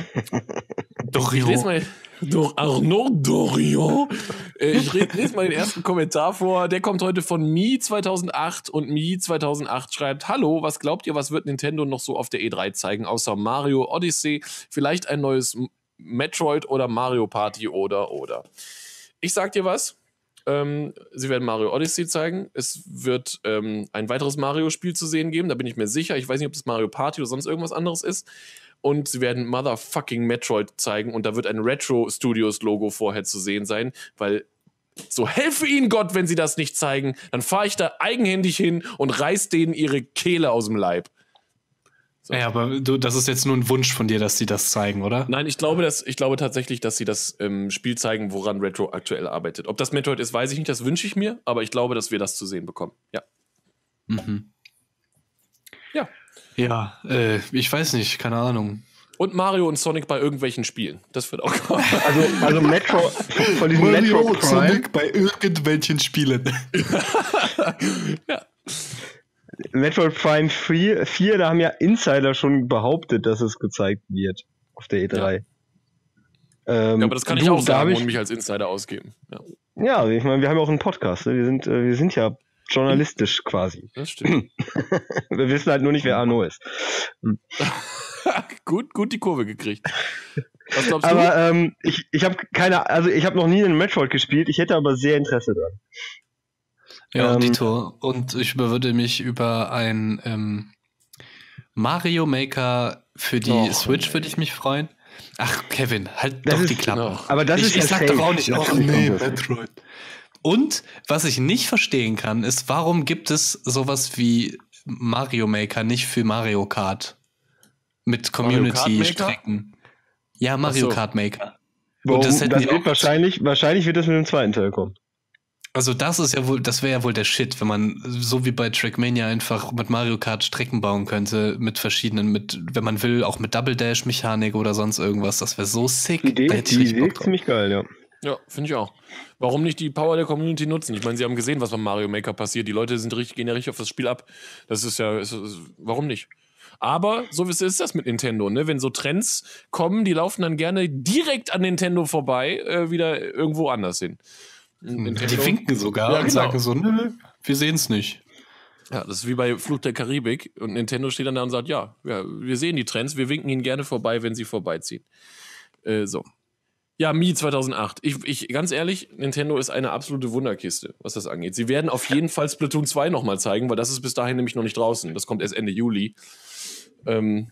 ich lese mal Dor Arnaud Dorian. Äh, ich re- lese mal den ersten Kommentar vor. Der kommt heute von Mi zweitausendacht und Mi zweitausendacht schreibt: Hallo, was glaubt ihr, was wird Nintendo noch so auf der E drei zeigen, außer Mario Odyssey? Vielleicht ein neues M- Metroid oder Mario Party oder oder. Ich sag dir was. Ähm, sie werden Mario Odyssey zeigen. Es wird ähm, ein weiteres Mario-Spiel zu sehen geben, da bin ich mir sicher. Ich weiß nicht, ob das Mario Party oder sonst irgendwas anderes ist. Und sie werden Motherfucking Metroid zeigen und da wird ein Retro Studios Logo vorher zu sehen sein, weil so helfe ihnen Gott, wenn sie das nicht zeigen, dann fahre ich da eigenhändig hin und reiß denen ihre Kehle aus dem Leib. So. Ja, aber du, das ist jetzt nur ein Wunsch von dir, dass sie das zeigen, oder? Nein, ich glaube, dass, ich glaube tatsächlich, dass sie das ähm, Spiel zeigen, woran Retro aktuell arbeitet. Ob das Metroid ist, weiß ich nicht, das wünsche ich mir, aber ich glaube, dass wir das zu sehen bekommen. Ja. Mhm. Ja. Ja, äh, ich weiß nicht, keine Ahnung. Und Mario und Sonic bei irgendwelchen Spielen. Das wird auch kommen. also, also Metro, von diesem Metro Prime, bei irgendwelchen Spielen. Ja. Metroid Prime vier, vier, da haben ja Insider schon behauptet, dass es gezeigt wird auf der E drei. Ähm, Ja, aber das kann du, ich auch da sagen hab und mich als Insider ausgeben. Ja, Ja, ich meine, wir haben ja auch einen Podcast. Ne? Wir sind, äh, wir sind ja journalistisch quasi. das stimmt. Wir wissen halt nur nicht, wer Arno ist. gut, gut die Kurve gekriegt. Was glaubst Aber du? ähm, ich, ich habe keine, also ich habe noch nie einen Metroid gespielt. Ich hätte aber sehr Interesse dran. Ja, Ähm, Dito. Und ich würde mich über ein ähm, Mario Maker für die Och, Switch nee. würde ich mich freuen. Ach, Kevin, halt Das doch ist- die Klappe. Ach, aber das ich, ist ich ja sag safe. doch auch nicht, oh Natürlich nee, kommt das. Metroid. Und was ich nicht verstehen kann, ist, warum gibt es sowas wie Mario Maker nicht für Mario Kart? Mit Mario Kart Maker? Community-Strecken. Ja, Mario Ach so. Kart Maker. Warum, das hätten das die wird auch- wahrscheinlich, wahrscheinlich wird das mit dem zweiten Teil kommen. Also das ist ja wohl, das wäre ja wohl der Shit, wenn man so wie bei Trackmania einfach mit Mario Kart Strecken bauen könnte, mit verschiedenen, mit, wenn man will, auch mit Double Dash Mechanik oder sonst irgendwas. Das wäre so sick. Die Idee, Da hätte ich die richtig Idee Bock ist drauf. ziemlich geil, ja. Ja, finde ich auch. Warum nicht die Power der Community nutzen? Ich meine, sie haben gesehen, was beim Mario Maker passiert. Die Leute sind richtig, gehen ja richtig auf das Spiel ab. Das ist ja, ist, ist, warum nicht? Aber so ist ist das mit Nintendo, ne? Wenn so Trends kommen, die laufen dann gerne direkt an Nintendo vorbei, äh, wieder irgendwo anders hin. Nintendo- Die winken sogar Ja, und genau. sagen so, nö, wir sehen es nicht. Ja, das ist wie bei Fluch der Karibik und Nintendo steht dann da und sagt, ja, ja, wir sehen die Trends, wir winken ihnen gerne vorbei, wenn sie vorbeiziehen. Äh, so. Ja, Mi zweitausendacht. Ich, ich, ganz ehrlich, Nintendo ist eine absolute Wunderkiste, was das angeht. Sie werden auf jeden Fall Splatoon zwei nochmal zeigen, weil das ist bis dahin nämlich noch nicht draußen. Das kommt erst Ende Juli. Ähm,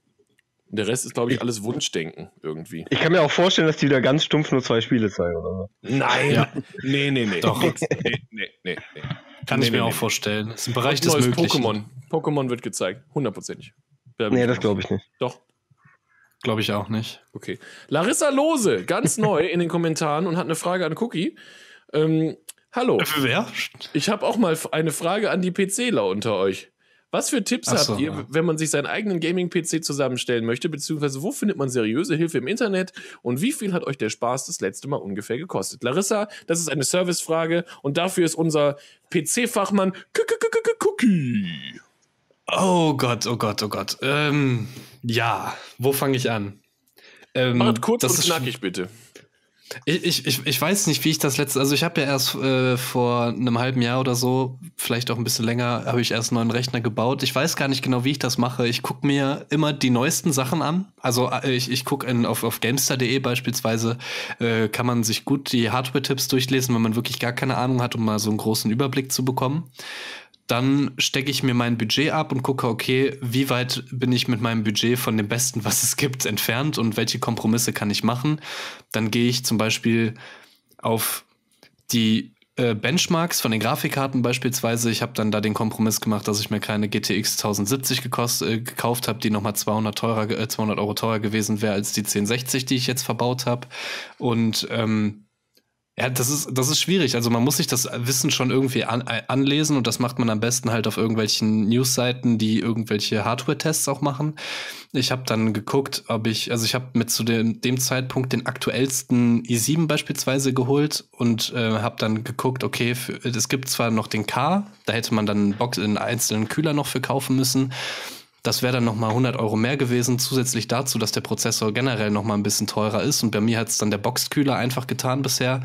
der Rest ist, glaube ich, alles Wunschdenken irgendwie. Ich kann mir auch vorstellen, dass die wieder ganz stumpf nur zwei Spiele zeigen oder so. Nein! Ja. Nee, nee, nee. Doch. Nee, nee, nee, nee. Kann Nee, ich nee, mir auch nee. vorstellen. Das ist ein Bereich Und des neues Möglichen. Pokémon. Pokémon wird gezeigt. Hundertprozentig. Da bin Nee, ich das noch. glaube ich nicht. Doch. Glaube ich auch nicht. Okay. Larissa Lose, ganz neu in den Kommentaren und hat eine Frage an Cookie. Ähm, hallo, Wer? ich habe auch mal eine Frage an die PCler unter euch. Was für Tipps Ach so, habt ihr, ja. wenn man sich seinen eigenen Gaming-P C zusammenstellen möchte, beziehungsweise wo findet man seriöse Hilfe im Internet und wie viel hat euch der Spaß das letzte Mal ungefähr gekostet? Larissa, das ist eine Servicefrage und dafür ist unser P C-Fachmann Cookie. Oh Gott, oh Gott, oh Gott. Ähm, ja, wo fange ich an? Ähm, Macht kurz das und ist- knackig, bitte. Ich, ich, ich, ich weiß nicht, wie ich das letzte, also ich habe ja erst äh, vor einem halben Jahr oder so, vielleicht auch ein bisschen länger, habe ich erst einen neuen Rechner gebaut. Ich weiß gar nicht genau, wie ich das mache. Ich gucke mir immer die neuesten Sachen an. Also äh, ich, ich gucke auf, auf Gamestar punkt de beispielsweise, äh, kann man sich gut die Hardware-Tipps durchlesen, wenn man wirklich gar keine Ahnung hat, um mal so einen großen Überblick zu bekommen. Dann stecke ich mir mein Budget ab und gucke, okay, wie weit bin ich mit meinem Budget von dem Besten, was es gibt, entfernt und welche Kompromisse kann ich machen. Dann gehe ich zum Beispiel auf die äh, Benchmarks von den Grafikkarten beispielsweise. Ich habe dann da den Kompromiss gemacht, dass ich mir keine G T X tausend siebzig gekost, äh, gekauft habe, die nochmal zweihundert, teurer, äh, zweihundert Euro teurer gewesen wäre als die zehn sechzig, die ich jetzt verbaut habe. Und ähm, ja, das ist, das ist schwierig. Also man muss sich das Wissen schon irgendwie an, anlesen und das macht man am besten halt auf irgendwelchen Newsseiten, die irgendwelche Hardware-Tests auch machen. Ich habe dann geguckt, ob ich, also ich habe mit zu dem, dem Zeitpunkt den aktuellsten i sieben beispielsweise geholt und äh, habe dann geguckt, okay, für, es gibt zwar noch den K, da hätte man dann einen, Box, einen einzelnen Kühler noch für kaufen müssen. Das wäre dann nochmal hundert Euro mehr gewesen, zusätzlich dazu, dass der Prozessor generell nochmal ein bisschen teurer ist. Und bei mir hat es dann der Boxkühler einfach getan bisher.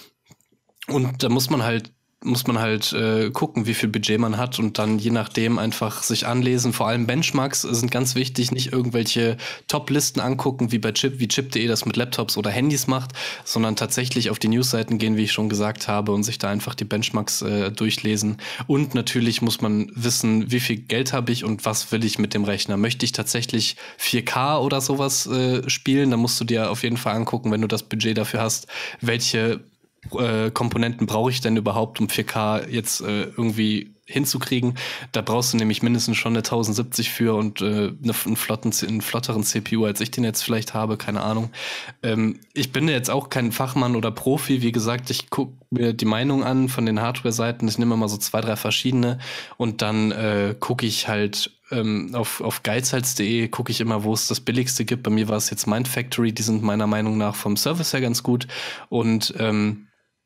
Und da muss man halt, muss man halt äh, gucken, wie viel Budget man hat und dann je nachdem einfach sich anlesen. Vor allem Benchmarks sind ganz wichtig, nicht irgendwelche Top-Listen angucken, wie bei Chip, wie chip punkt de das mit Laptops oder Handys macht, sondern tatsächlich auf die Newsseiten gehen, wie ich schon gesagt habe, und sich da einfach die Benchmarks äh, durchlesen. Und natürlich muss man wissen, wie viel Geld habe ich und was will ich mit dem Rechner. Möchte ich tatsächlich vier K oder sowas äh, spielen, dann musst du dir auf jeden Fall angucken, wenn du das Budget dafür hast, welche Äh, Komponenten brauche ich denn überhaupt, um vier K jetzt äh, irgendwie hinzukriegen. Da brauchst du nämlich mindestens schon eine tausendsiebzig für und äh, eine, einen, flotten, einen flotteren C P U, als ich den jetzt vielleicht habe, keine Ahnung. Ähm, ich bin jetzt auch kein Fachmann oder Profi, wie gesagt, ich gucke mir die Meinung an von den Hardware-Seiten, ich nehme mal so zwei, drei verschiedene und dann äh, gucke ich halt ähm, auf, auf geizhals punkt de gucke ich immer, wo es das billigste gibt. Bei mir war es jetzt Mindfactory, die sind meiner Meinung nach vom Service her ganz gut und ähm,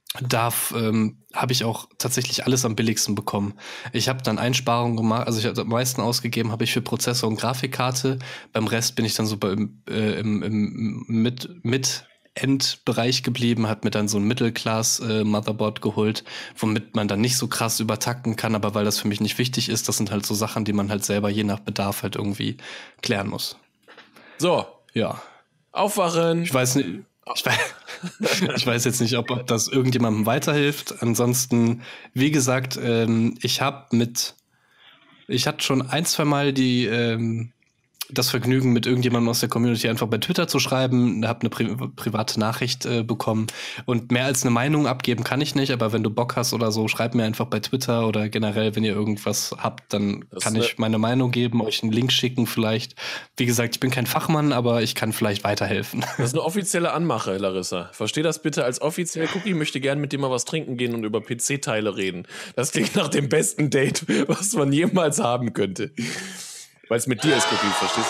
Da ähm, habe ich auch tatsächlich alles am billigsten bekommen. Ich habe dann Einsparungen gemacht, also ich habe am meisten ausgegeben, habe ich für Prozessor und Grafikkarte. Beim Rest bin ich dann so bei, äh, im, im mit, mit Endbereich geblieben, hat mir dann so ein Mittelclass-Motherboard geholt, womit man dann nicht so krass übertakten kann, aber weil das für mich nicht wichtig ist, das sind halt so Sachen, die man halt selber je nach Bedarf halt irgendwie klären muss. So. Ja. Aufwachen. Ich weiß nicht. Ich weiß, ich weiß jetzt nicht, ob das irgendjemandem weiterhilft. Ansonsten, wie gesagt, ähm, ich habe mit, ich hatte schon ein, zwei Mal die, ähm, das Vergnügen, mit irgendjemandem aus der Community einfach bei Twitter zu schreiben, habe eine pri private Nachricht äh, bekommen und mehr als eine Meinung abgeben kann ich nicht, aber wenn du Bock hast oder so, schreib mir einfach bei Twitter oder generell, wenn ihr irgendwas habt, dann das kann ich meine Meinung geben, euch einen Link schicken vielleicht. Wie gesagt, ich bin kein Fachmann, aber ich kann vielleicht weiterhelfen. Das ist eine offizielle Anmache, Larissa. Versteh das bitte als offiziell. Cookie möchte gerne mit dir mal was trinken gehen und über P C-Teile reden. Das klingt nach dem besten Date, was man jemals haben könnte. Weil es mit dir ist, Cookie, verstehst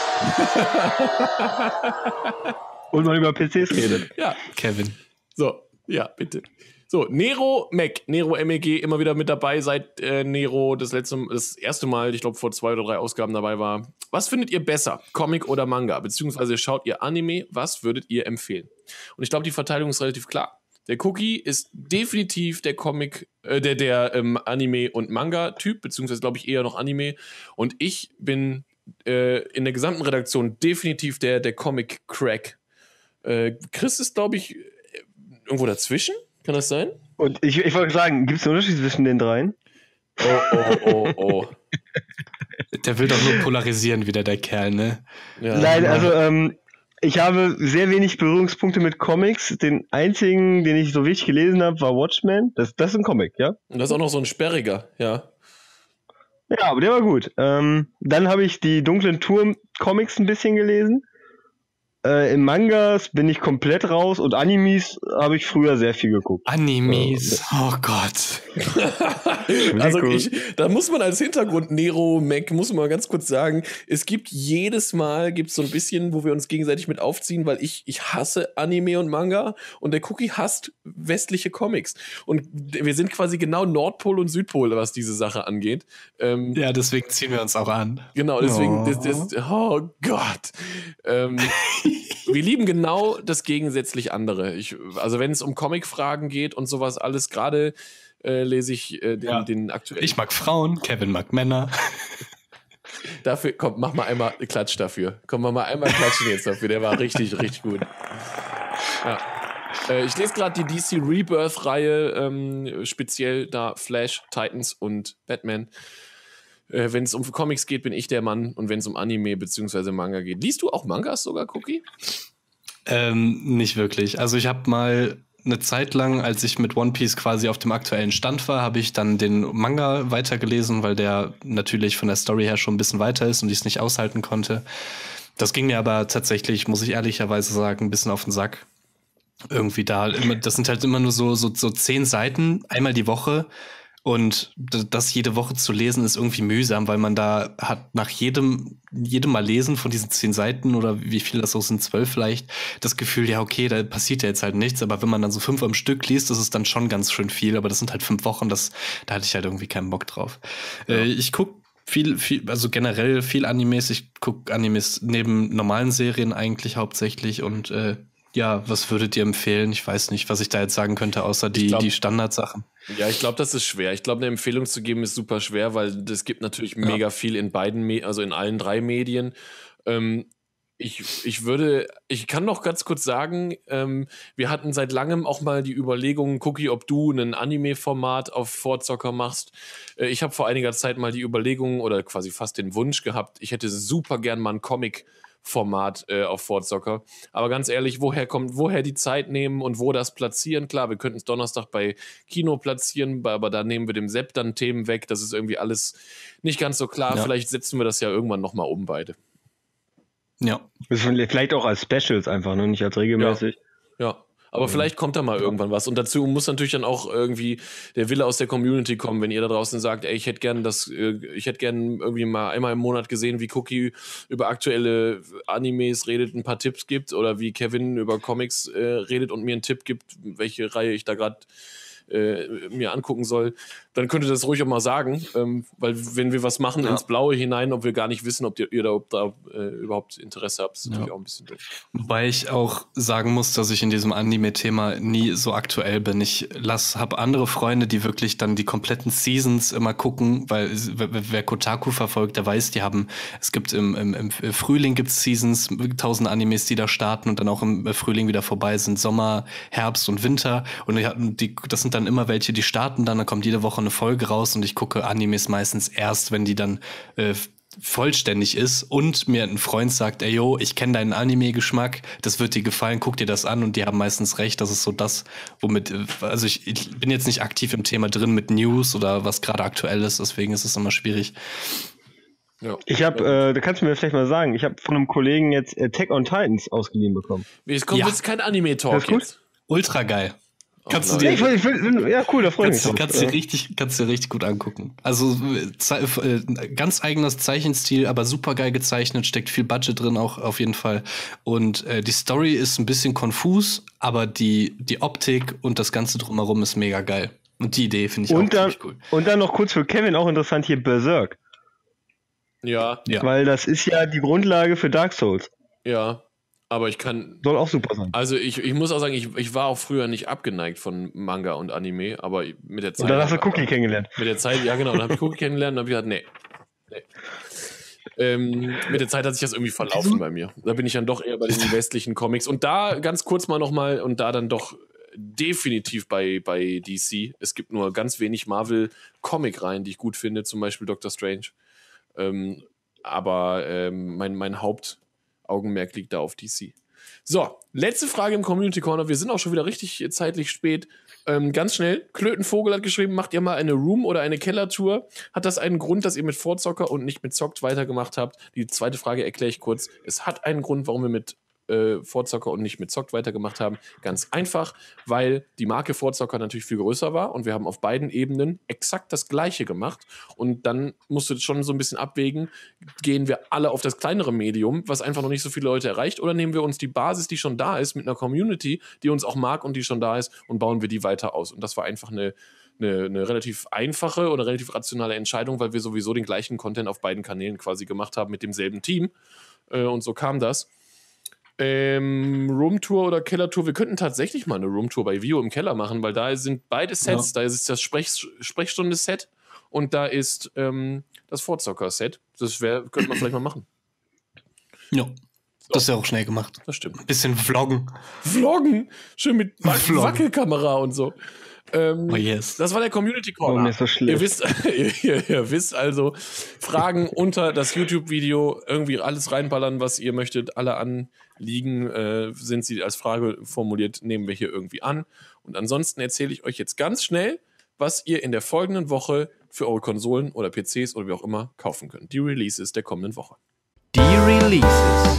du? Und man über P Cs redet. Ja. Kevin. So, ja, bitte. So, Nero Mac, Nero M E G, immer wieder mit dabei, seit äh, Nero das letzte, das erste Mal, ich glaube vor zwei oder drei Ausgaben dabei war. Was findet ihr besser, Comic oder Manga? Beziehungsweise schaut ihr Anime, was würdet ihr empfehlen? Und ich glaube, die Verteilung ist relativ klar. Der Cookie ist definitiv der Comic, äh, der, der ähm, Anime- und Manga-Typ, beziehungsweise glaube ich eher noch Anime. Und ich bin äh, in der gesamten Redaktion definitiv der, der Comic-Crack. Äh, Chris ist, glaube ich, irgendwo dazwischen. Kann das sein? Und ich, ich wollte sagen, gibt es einen Unterschied zwischen den dreien? Oh, oh, oh, oh. Der will doch nur polarisieren, wieder der Kerl, ne? Ja. Nein, also, ähm, ich habe sehr wenig Berührungspunkte mit Comics. Den einzigen, den ich so wirklich gelesen habe, war Watchmen. Das, das ist ein Comic, ja? Und das ist auch noch so ein sperriger, ja. Ja, aber der war gut. Ähm, dann habe ich die Dunklen Turm-Comics ein bisschen gelesen. Äh, in Mangas bin ich komplett raus und Animes habe ich früher sehr viel geguckt. Animes, oh Gott. Also ich, da muss man als Hintergrund Nero, Mac, muss man mal ganz kurz sagen, es gibt jedes Mal, gibt es so ein bisschen, wo wir uns gegenseitig mit aufziehen, weil ich, ich hasse Anime und Manga und der Cookie hasst westliche Comics. Und wir sind quasi genau Nordpol und Südpol, was diese Sache angeht. Ähm, ja, deswegen ziehen wir uns auch an. Genau, deswegen, oh, das, das, oh Gott. Ähm, wir lieben genau das gegensätzlich andere. Ich, also wenn es um Comic-Fragen geht und sowas alles, gerade äh, lese ich äh, den, ja. den aktuellen... Ich mag Frauen, Kevin mag Männer. Dafür, komm, mach mal einmal Klatsch dafür. Komm, mach mal einmal klatschen jetzt dafür. Der war richtig, richtig gut. Ja. Äh, ich lese gerade die D C Rebirth-Reihe, ähm, speziell da Flash, Titans und Batman. Äh, wenn es um Comics geht, bin ich der Mann. Und wenn es um Anime bzw. Manga geht. Liest du auch Mangas sogar, Cookie? Ähm, nicht wirklich. Also ich habe mal eine Zeit lang, als ich mit One Piece quasi auf dem aktuellen Stand war, habe ich dann den Manga weitergelesen, weil der natürlich von der Story her schon ein bisschen weiter ist und ich es nicht aushalten konnte. Das ging mir aber tatsächlich, muss ich ehrlicherweise sagen, ein bisschen auf den Sack. Irgendwie da, immer, das sind halt immer nur so, so, so zehn Seiten, einmal die Woche. Und das jede Woche zu lesen ist irgendwie mühsam, weil man da hat nach jedem, jedem Mal lesen von diesen zehn Seiten oder wie viel das so sind, zwölf vielleicht, das Gefühl, ja okay, da passiert ja jetzt halt nichts, aber wenn man dann so fünf am Stück liest, das ist dann schon ganz schön viel, aber das sind halt fünf Wochen, das, da hatte ich halt irgendwie keinen Bock drauf. Ja. Äh, ich guck viel, viel, also generell viel Animes, ich guck Animes neben normalen Serien eigentlich hauptsächlich und äh, ja, was würdet ihr empfehlen? Ich weiß nicht, was ich da jetzt sagen könnte, außer die, glaub, die Standardsachen. Ja, ich glaube, das ist schwer. Ich glaube, eine Empfehlung zu geben ist super schwer, weil es gibt natürlich ja. mega viel in beiden, Me- also in allen drei Medien. Ähm, ich, ich würde, ich kann noch ganz kurz sagen, ähm, wir hatten seit langem auch mal die Überlegung, Cookie, ob du ein Anime-Format auf Vorzocker machst. Äh, ich habe vor einiger Zeit mal die Überlegung oder quasi fast den Wunsch gehabt, ich hätte super gern mal ein Comic Format äh, auf Vorzocker. Aber ganz ehrlich, woher kommt, woher die Zeit nehmen und wo das platzieren? Klar, wir könnten es Donnerstag bei Kino platzieren, aber da nehmen wir dem Sepp dann Themen weg. Das ist irgendwie alles nicht ganz so klar. Ja. Vielleicht setzen wir das ja irgendwann nochmal um, beide. Ja. Vielleicht auch als Specials einfach, ne? Nicht als regelmäßig. Ja. ja. Aber vielleicht kommt da mal irgendwann was. Und dazu muss natürlich dann auch irgendwie der Wille aus der Community kommen, wenn ihr da draußen sagt, ey, ich hätte gern das, ich hätte gern irgendwie mal einmal im Monat gesehen, wie Cookie über aktuelle Animes redet, ein paar Tipps gibt oder wie Kevin über Comics äh, redet und mir einen Tipp gibt, welche Reihe ich da gerade äh, mir angucken soll, dann könnt ihr das ruhig auch mal sagen, ähm, weil wenn wir was machen ja. ins Blaue hinein, ob wir gar nicht wissen, ob ihr, ihr da, ob da äh, überhaupt Interesse habt, ist ja. natürlich auch ein bisschen doof. Wobei ich auch sagen muss, dass ich in diesem Anime-Thema nie so aktuell bin. Ich habe andere Freunde, die wirklich dann die kompletten Seasons immer gucken, weil wer Kotaku verfolgt, der weiß, die haben, es gibt im, im, im Frühling gibt's Seasons, tausend Animes, die da starten und dann auch im Frühling wieder vorbei sind, Sommer, Herbst und Winter und die, das sind dann immer welche, die starten dann, dann kommt jede Woche eine Folge raus und ich gucke Animes meistens erst, wenn die dann äh, vollständig ist und mir ein Freund sagt, ey yo, ich kenne deinen Anime-Geschmack, das wird dir gefallen, guck dir das an und die haben meistens recht, das ist so das, womit, also ich, ich bin jetzt nicht aktiv im Thema drin mit News oder was gerade aktuell ist, deswegen ist es immer schwierig. Ja. Ich habe, äh, da kannst du mir vielleicht mal sagen, ich habe von einem Kollegen jetzt Attack on Titans ausgeliehen bekommen. Es kommt ja. jetzt kein Anime-Talk jetzt. Ultra geil. Kannst oh, du dir, ich, ich, ich, ja, cool, da freue ich mich. Kannst du dir richtig, kannst dir richtig gut angucken. Also äh, ganz eigenes Zeichenstil, aber super geil gezeichnet, steckt viel Budget drin auch auf jeden Fall. Und äh, die Story ist ein bisschen konfus, aber die, die Optik und das Ganze drumherum ist mega geil. Und die Idee finde ich und auch dann, ziemlich cool. Und dann noch kurz für Kevin auch interessant hier Berserk. Ja. ja. Weil das ist ja die Grundlage für Dark Souls. Ja. Aber ich kann. Soll auch super sein. Also ich, ich muss auch sagen, ich, ich war auch früher nicht abgeneigt von Manga und Anime, aber mit der Zeit. Und dann hast du Cookie kennengelernt. Mit der Zeit, ja genau, dann habe ich Cookie kennengelernt und habe gesagt, nee. nee. Ähm, mit der Zeit hat sich das irgendwie verlaufen bei mir. Da bin ich dann doch eher bei den westlichen Comics. Und da ganz kurz mal nochmal, und da dann doch definitiv bei, bei D C. Es gibt nur ganz wenig Marvel-Comic-Reihen, die ich gut finde, zum Beispiel Doctor Strange. Ähm, aber ähm, mein, mein Haupt Augenmerk liegt da auf D C. So, letzte Frage im Community Corner. Wir sind auch schon wieder richtig zeitlich spät. Ähm, ganz schnell. Klötenvogel hat geschrieben, macht ihr mal eine Room- oder eine Kellertour? Hat das einen Grund, dass ihr mit Vorzocker und nicht mit Zockt weitergemacht habt? Die zweite Frage erkläre ich kurz. Es hat einen Grund, warum wir mit äh, Vorzocker und nicht mit Zockt weitergemacht haben. Ganz einfach, weil die Marke Vorzocker natürlich viel größer war und wir haben auf beiden Ebenen exakt das Gleiche gemacht. Und dann musst du schon so ein bisschen abwägen, gehen wir alle auf das kleinere Medium, was einfach noch nicht so viele Leute erreicht, oder nehmen wir uns die Basis, die schon da ist, mit einer Community, die uns auch mag und die schon da ist, und bauen wir die weiter aus. Und das war einfach eine, eine, eine relativ einfache oder relativ rationale Entscheidung, weil wir sowieso den gleichen Content auf beiden Kanälen quasi gemacht haben mit demselben Team. Äh, und so kam das. Ähm, Roomtour oder Kellertour. Wir könnten tatsächlich mal eine Roomtour bei Vio im Keller machen, weil da sind beide Sets. Ja. Da ist das Sprech Sprechstunde-Set und da ist ähm, das Vorzocker-Set. Das wär, könnte man vielleicht mal machen. Ja, so. Das ist ja auch schnell gemacht. Das stimmt. Ein bisschen vloggen. Vloggen? Schön mit Vloggen. Wackelkamera und so. Ähm, oh yes. Das war der Community Corner. Oh, ist so schlecht. Ihr wisst, ihr, ihr wisst also, Fragen unter das YouTube-Video, irgendwie alles reinballern, was ihr möchtet. Alle Anliegen äh, sind sie als Frage formuliert, nehmen wir hier irgendwie an. Und ansonsten erzähle ich euch jetzt ganz schnell, was ihr in der folgenden Woche für eure Konsolen oder P Cs oder wie auch immer kaufen könnt. Die Releases der kommenden Woche. Die Releases.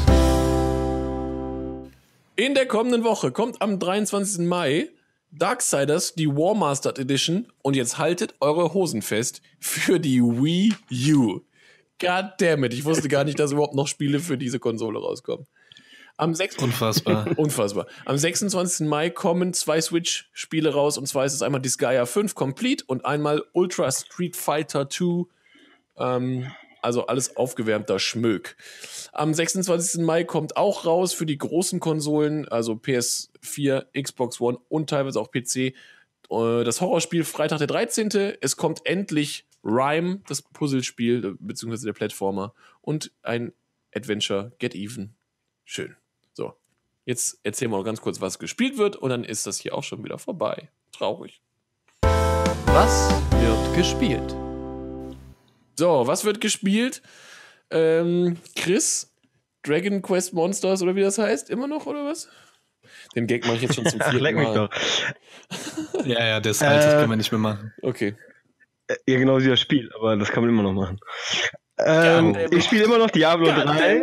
In der kommenden Woche kommt am dreiundzwanzigsten Mai Darksiders, die War Mastered Edition, und jetzt haltet eure Hosen fest, für die Wii U. Goddammit, ich wusste gar nicht, dass überhaupt noch Spiele für diese Konsole rauskommen. Am Unfassbar. Unfassbar. Am sechsundzwanzigsten Mai kommen zwei Switch-Spiele raus, und zwar ist es einmal Disgaea fünf Complete und einmal Ultra Street Fighter zwei. Ähm, also alles aufgewärmter Schmöck. Am sechsundzwanzigsten Mai kommt auch raus für die großen Konsolen, also P S vier, Xbox One und teilweise auch P C, das Horrorspiel Freitag der dreizehnte. Es kommt endlich Rime, das Puzzlespiel, beziehungsweise der Plattformer, und ein Adventure Get Even. Schön. So, jetzt erzählen wir noch ganz kurz, was gespielt wird, und dann ist das hier auch schon wieder vorbei. Traurig. Was wird gespielt? So, was wird gespielt? Ähm, Chris, Dragon Quest Monsters oder wie das heißt, immer noch, oder was? Den Gag mache ich jetzt schon zum vierten Leck mich Mal. Doch. Ja, ja, das alt, das äh, können wir nicht mehr machen. Okay. Ja, genau wie das Spiel, aber das kann man immer noch machen. Ähm, Ja, ich spiele immer noch Diablo God drei.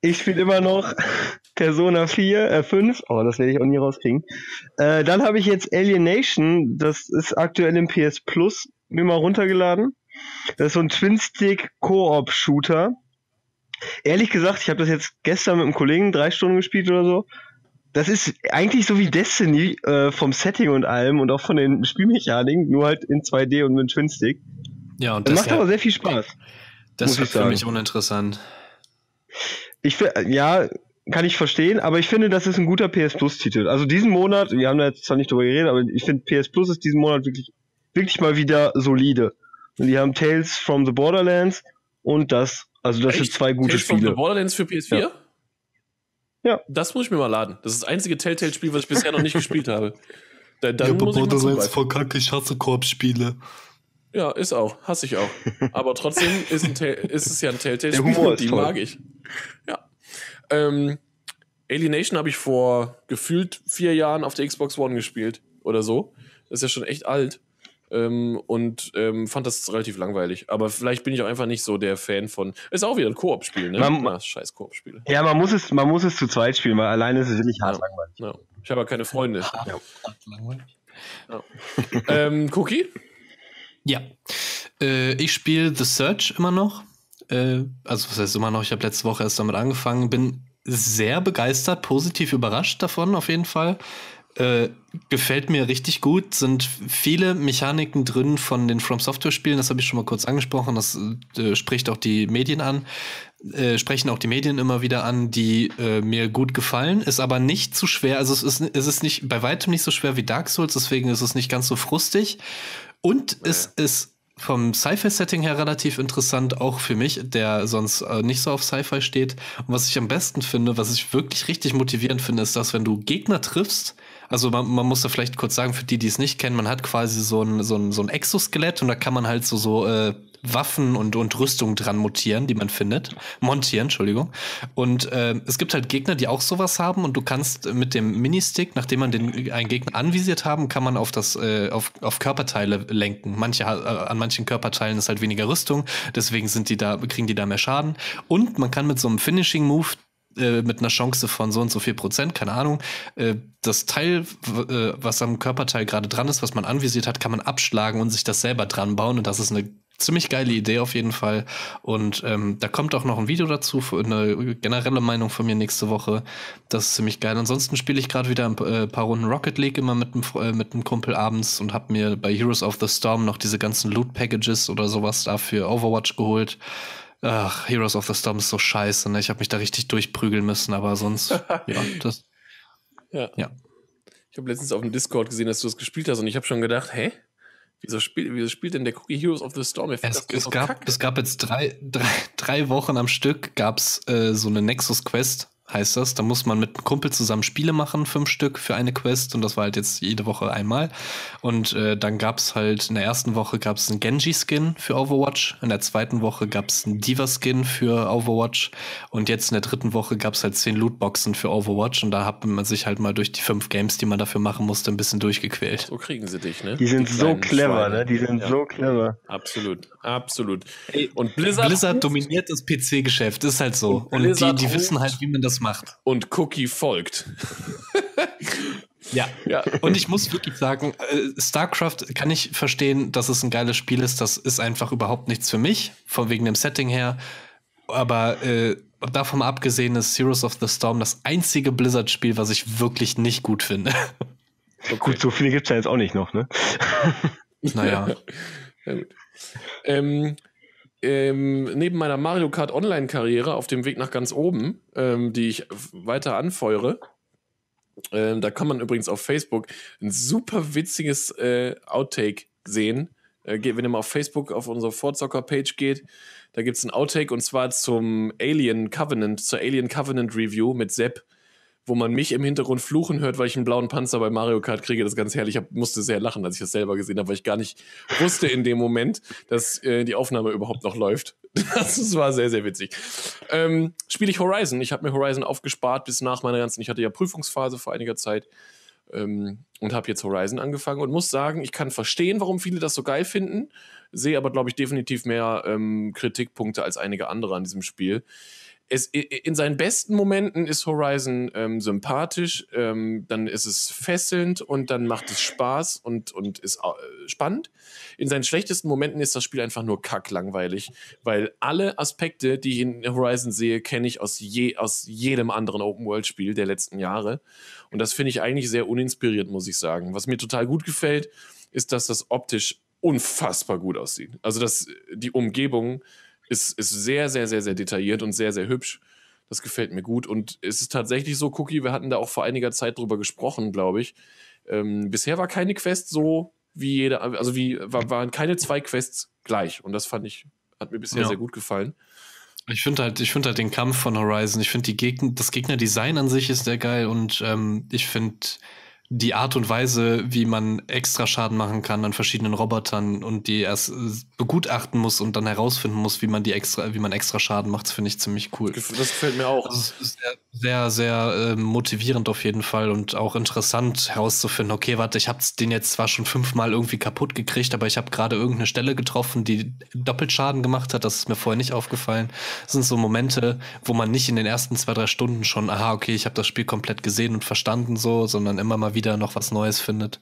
Ich spiele immer noch Persona vier, äh fünf, oh, das werde ich auch nie rauskriegen. Äh, dann habe ich jetzt Alienation, das ist aktuell im P S Plus, mir mal runtergeladen. Das ist so ein Twin-Stick-Koop-Shooter. Ehrlich gesagt, ich habe das jetzt gestern mit einem Kollegen drei Stunden gespielt oder so. Das ist eigentlich so wie Destiny, äh, vom Setting und allem und auch von den Spielmechaniken, nur halt in zwei D und mit Twin-Stick. Ja, und das das macht ja, aber sehr viel Spaß. Das ist für mich uninteressant. Ich ja, kann ich verstehen, aber ich finde, das ist ein guter P S Plus-Titel. Also diesen Monat, wir haben da jetzt zwar nicht drüber geredet, aber ich finde, P S Plus ist diesen Monat wirklich, wirklich mal wieder solide. Und die haben Tales from the Borderlands und das, also das Echt? sind zwei gute Tales Spiele. from the Borderlands für P S vier? Ja. Ja. Das muss ich mir mal laden. Das ist das einzige Telltale-Spiel, was ich bisher noch nicht gespielt habe. Da, dann ja, aber muss ich Borderlands voll kacke, ich hasse Koop-Spiele. Ja, ist auch. Hasse ich auch. Aber trotzdem ist, ein ist es ja ein Telltale-Spiel. Der Humor ist Die toll. mag ich. Ja. Ähm, Alienation habe ich vor gefühlt vier Jahren auf der Xbox One gespielt. Oder so. Das ist ja schon echt alt. Ähm, und ähm, fand das relativ langweilig. Aber vielleicht bin ich auch einfach nicht so der Fan von. Ist auch wieder ein Koop-Spiel, ne? Man- Na, scheiß Koop-Spiele. Ja, man muss es, man muss es zu zweit spielen, weil alleine ist es wirklich hart Ja. langweilig. Ja. Ich habe ja keine Freunde. Ja. ähm, Cookie? Ja. Äh, ich spiele The Search immer noch. Äh, also, was heißt immer noch? Ich habe letzte Woche erst damit angefangen. Bin sehr begeistert, positiv überrascht davon, auf jeden Fall. Äh, gefällt mir richtig gut. Sind viele Mechaniken drin von den From Software Spielen. Das habe ich schon mal kurz angesprochen. Das äh, spricht auch die Medien an. Äh, sprechen auch die Medien immer wieder an, die äh, mir gut gefallen. Ist aber nicht zu schwer. Also es ist, es ist nicht bei weitem nicht so schwer wie Dark Souls. Deswegen ist es nicht ganz so frustig. Und Nee. es ist vom Sci-Fi-Setting her relativ interessant, auch für mich, der sonst äh, nicht so auf Sci-Fi steht. Und was ich am besten finde, was ich wirklich richtig motivierend finde, ist, dass wenn du Gegner triffst, also man, man muss da vielleicht kurz sagen, für die, die es nicht kennen, man hat quasi so ein, so ein, so ein Exoskelett und da kann man halt so, so äh, Waffen und, und Rüstung dran montieren, die man findet. Montieren, Entschuldigung. Und äh, es gibt halt Gegner, die auch sowas haben und du kannst mit dem Ministick, nachdem man den einen Gegner anvisiert haben, kann man auf das äh, auf, auf Körperteile lenken. Manche äh, an manchen Körperteilen ist halt weniger Rüstung, deswegen sind die da kriegen die da mehr Schaden. Und man kann mit so einem Finishing Move äh, mit einer Chance von so und so viel Prozent, keine Ahnung, äh, das Teil, w- äh, was am Körperteil gerade dran ist, was man anvisiert hat, kann man abschlagen und sich das selber dran bauen. Und das ist eine ziemlich geile Idee auf jeden Fall. Und ähm, da kommt auch noch ein Video dazu, eine generelle Meinung von mir nächste Woche. Das ist ziemlich geil. Ansonsten spiele ich gerade wieder ein äh, paar Runden Rocket League immer mit einem äh, mit einem Kumpel abends und habe mir bei Heroes of the Storm noch diese ganzen Loot-Packages oder sowas da für Overwatch geholt. Ach, Heroes of the Storm ist so scheiße, ne? Ich habe mich da richtig durchprügeln müssen, aber sonst, ja, das, Ja. ja. Ich habe letztens auf dem Discord gesehen, dass du das gespielt hast und ich habe schon gedacht, hä? Wieso spielt, wieso spielt denn der Cookie Heroes of the Storm? Ich find Es, das es, so gab, kacke. es gab jetzt drei, drei, drei Wochen am Stück gab's äh, so eine Nexus-Quest, heißt das. Da muss man mit einem Kumpel zusammen Spiele machen, fünf Stück für eine Quest. Und das war halt jetzt jede Woche einmal. Und äh, dann gab's halt, in der ersten Woche gab's einen Genji-Skin für Overwatch. In der zweiten Woche gab's einen Diva-Skin für Overwatch. Und jetzt in der dritten Woche gab's halt zehn Lootboxen für Overwatch. Und da hat man sich halt mal durch die fünf Games, die man dafür machen musste, ein bisschen durchgequält. So kriegen sie dich, ne? Die sind so kleinen clever, Schweine. ne? Die sind Ja. so clever. Absolut, absolut. Ey, Und Blizzard, Blizzard dominiert das P C-Geschäft, ist halt so. Und Und, die, Blizzard die ruft- wissen halt, wie man das macht. und Cookie folgt. Ja. Ja. Und ich muss wirklich sagen, äh, StarCraft kann ich verstehen, dass es ein geiles Spiel ist. Das ist einfach überhaupt nichts für mich, von wegen dem Setting her. Aber äh, davon mal abgesehen ist Heroes of the Storm das einzige Blizzard-Spiel, was ich wirklich nicht gut finde. Okay. Gut, so viele gibt's ja jetzt auch nicht noch, ne? Naja. Ja, gut. Ähm, ähm, neben meiner Mario Kart Online-Karriere auf dem Weg nach ganz oben, ähm, die ich weiter anfeuere, ähm, da kann man übrigens auf Facebook ein super witziges äh, Outtake sehen. Äh, geht, wenn ihr mal auf Facebook auf unsere Vorzocker-Page geht, da gibt es ein Outtake und zwar zum Alien Covenant, zur Alien Covenant Review mit Sepp, wo man mich im Hintergrund fluchen hört, weil ich einen blauen Panzer bei Mario Kart kriege. Das ist ganz herrlich. Ich hab, musste sehr lachen, als ich das selber gesehen habe, weil ich gar nicht wusste in dem Moment, dass äh, die Aufnahme überhaupt noch läuft. Das, das war sehr, sehr witzig. Ähm, Spiele ich Horizon. Ich habe mir Horizon aufgespart bis nach meiner ganzen, ich hatte ja Prüfungsphase vor einiger Zeit ähm, und habe jetzt Horizon angefangen und muss sagen, ich kann verstehen, warum viele das so geil finden, sehe aber, glaube ich, definitiv mehr ähm, Kritikpunkte als einige andere an diesem Spiel. es, in seinen besten Momenten ist Horizon ähm, sympathisch, ähm, dann ist es fesselnd und dann macht es Spaß und, und ist äh, spannend. In seinen schlechtesten Momenten ist das Spiel einfach nur kacklangweilig, weil alle Aspekte, die ich in Horizon sehe, kenne ich aus, je, aus jedem anderen Open-World-Spiel der letzten Jahre. Und das finde ich eigentlich sehr uninspiriert, muss ich sagen. Was mir total gut gefällt, ist, dass das optisch unfassbar gut aussieht. Also das, die Umgebung ist, ist sehr, sehr, sehr, sehr detailliert und sehr, sehr hübsch. Das gefällt mir gut. Und es ist tatsächlich so, Cookie, wir hatten da auch vor einiger Zeit drüber gesprochen, glaube ich. Ähm, bisher war keine Quest so wie jede, also wie war, waren keine zwei Quests gleich. Und das fand ich, hat mir bisher ja. sehr gut gefallen. Ich finde halt, ich finde halt den Kampf von Horizon, ich finde die Gegner, das Gegnerdesign an sich ist sehr geil und ähm, ich finde die Art und Weise, wie man extra Schaden machen kann an verschiedenen Robotern und die erst begutachten muss und dann herausfinden muss, wie man die extra, wie man extra Schaden macht, finde ich ziemlich cool. Das gefällt mir auch. Also es ist sehr, sehr, sehr äh, motivierend auf jeden Fall und auch interessant herauszufinden, okay, warte, ich hab's den jetzt zwar schon fünfmal irgendwie kaputt gekriegt, aber ich habe gerade irgendeine Stelle getroffen, die doppelt Schaden gemacht hat, das ist mir vorher nicht aufgefallen. Das sind so Momente, wo man nicht in den ersten zwei, drei Stunden schon, aha, okay, ich habe das Spiel komplett gesehen und verstanden so, sondern immer mal wieder noch was Neues findet.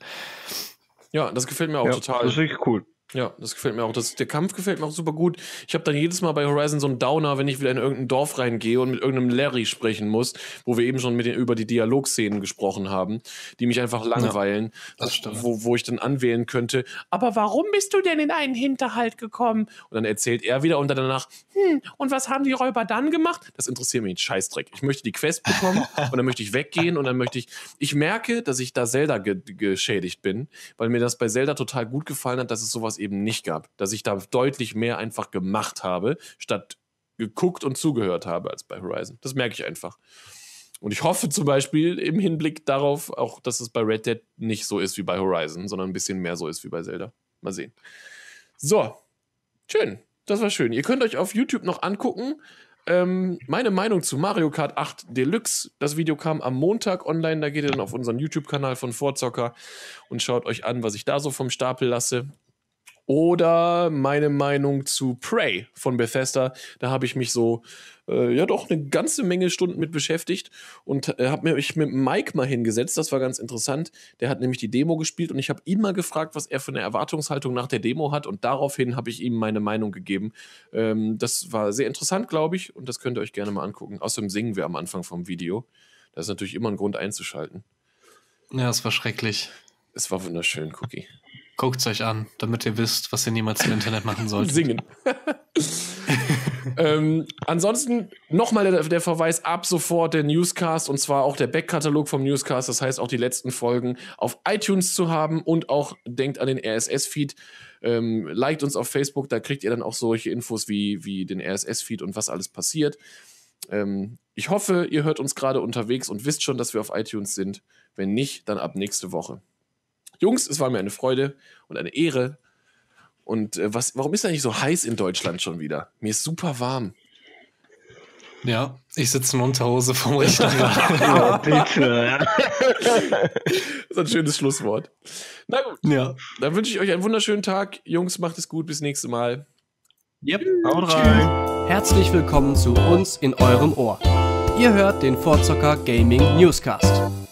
Ja, das gefällt mir auch ja, total. Das ist wirklich cool. Ja, das gefällt mir auch. Das, der Kampf gefällt mir auch super gut. Ich habe dann jedes Mal bei Horizon so einen Downer, wenn ich wieder in irgendein Dorf reingehe und mit irgendeinem Larry sprechen muss, wo wir eben schon mit den, über die Dialogszenen gesprochen haben, die mich einfach langweilen, ja, das stimmt. wo, wo ich dann anwählen könnte, aber warum bist du denn in einen Hinterhalt gekommen? Und dann erzählt er wieder und dann danach, hm, und was haben die Räuber dann gemacht? Das interessiert mich einen Scheißdreck. Ich möchte die Quest bekommen und dann möchte ich weggehen und dann möchte ich, ich merke, dass ich da Zelda ge- geschädigt bin, weil mir das bei Zelda total gut gefallen hat, dass es sowas eben nicht gab. Dass ich da deutlich mehr einfach gemacht habe, statt geguckt und zugehört habe als bei Horizon. Das merke ich einfach. Und ich hoffe zum Beispiel im Hinblick darauf auch, dass es bei Red Dead nicht so ist wie bei Horizon, sondern ein bisschen mehr so ist wie bei Zelda. Mal sehen. So, schön. Das war schön. Ihr könnt euch auf YouTube noch angucken. Ähm, meine Meinung zu Mario Kart acht Deluxe. Das Video kam am Montag online. Da geht ihr dann auf unseren YouTube-Kanal von Vorzocker und schaut euch an, was ich da so vom Stapel lasse. Oder meine Meinung zu Prey von Bethesda. Da habe ich mich so, äh, ja doch, eine ganze Menge Stunden mit beschäftigt und äh, habe mich mit Mike mal hingesetzt. Das war ganz interessant. Der hat nämlich die Demo gespielt und ich habe ihn mal gefragt, was er für eine Erwartungshaltung nach der Demo hat und daraufhin habe ich ihm meine Meinung gegeben. Ähm, das war sehr interessant, glaube ich, und das könnt ihr euch gerne mal angucken. Außerdem singen wir am Anfang vom Video. Das ist natürlich immer ein Grund einzuschalten. Ja, es war schrecklich. Es war wunderschön, Cookie. Guckt's euch an, damit ihr wisst, was ihr niemals im Internet machen sollt. Singen. ähm, ansonsten nochmal der, der Verweis ab sofort der Newscast und zwar auch der Backkatalog vom Newscast, das heißt auch die letzten Folgen auf iTunes zu haben und auch denkt an den R S S-Feed. Ähm, liked uns auf Facebook, da kriegt ihr dann auch solche Infos wie, wie den R S S-Feed und was alles passiert. Ähm, ich hoffe, ihr hört uns gerade unterwegs und wisst schon, dass wir auf iTunes sind. Wenn nicht, dann ab nächste Woche. Jungs, es war mir eine Freude und eine Ehre. Und äh, was, warum ist eigentlich so heiß in Deutschland schon wieder? Mir ist super warm. Ja, ich sitze in Unterhose vom Rechner. Ja, bitte. Das ist ein schönes Schlusswort. Na gut, Ja. dann wünsche ich euch einen wunderschönen Tag. Jungs, macht es gut. Bis nächstes Mal. Yep. Haut rein. Herzlich willkommen zu uns in eurem Ohr. Ihr hört den Vorzocker Gaming Newscast.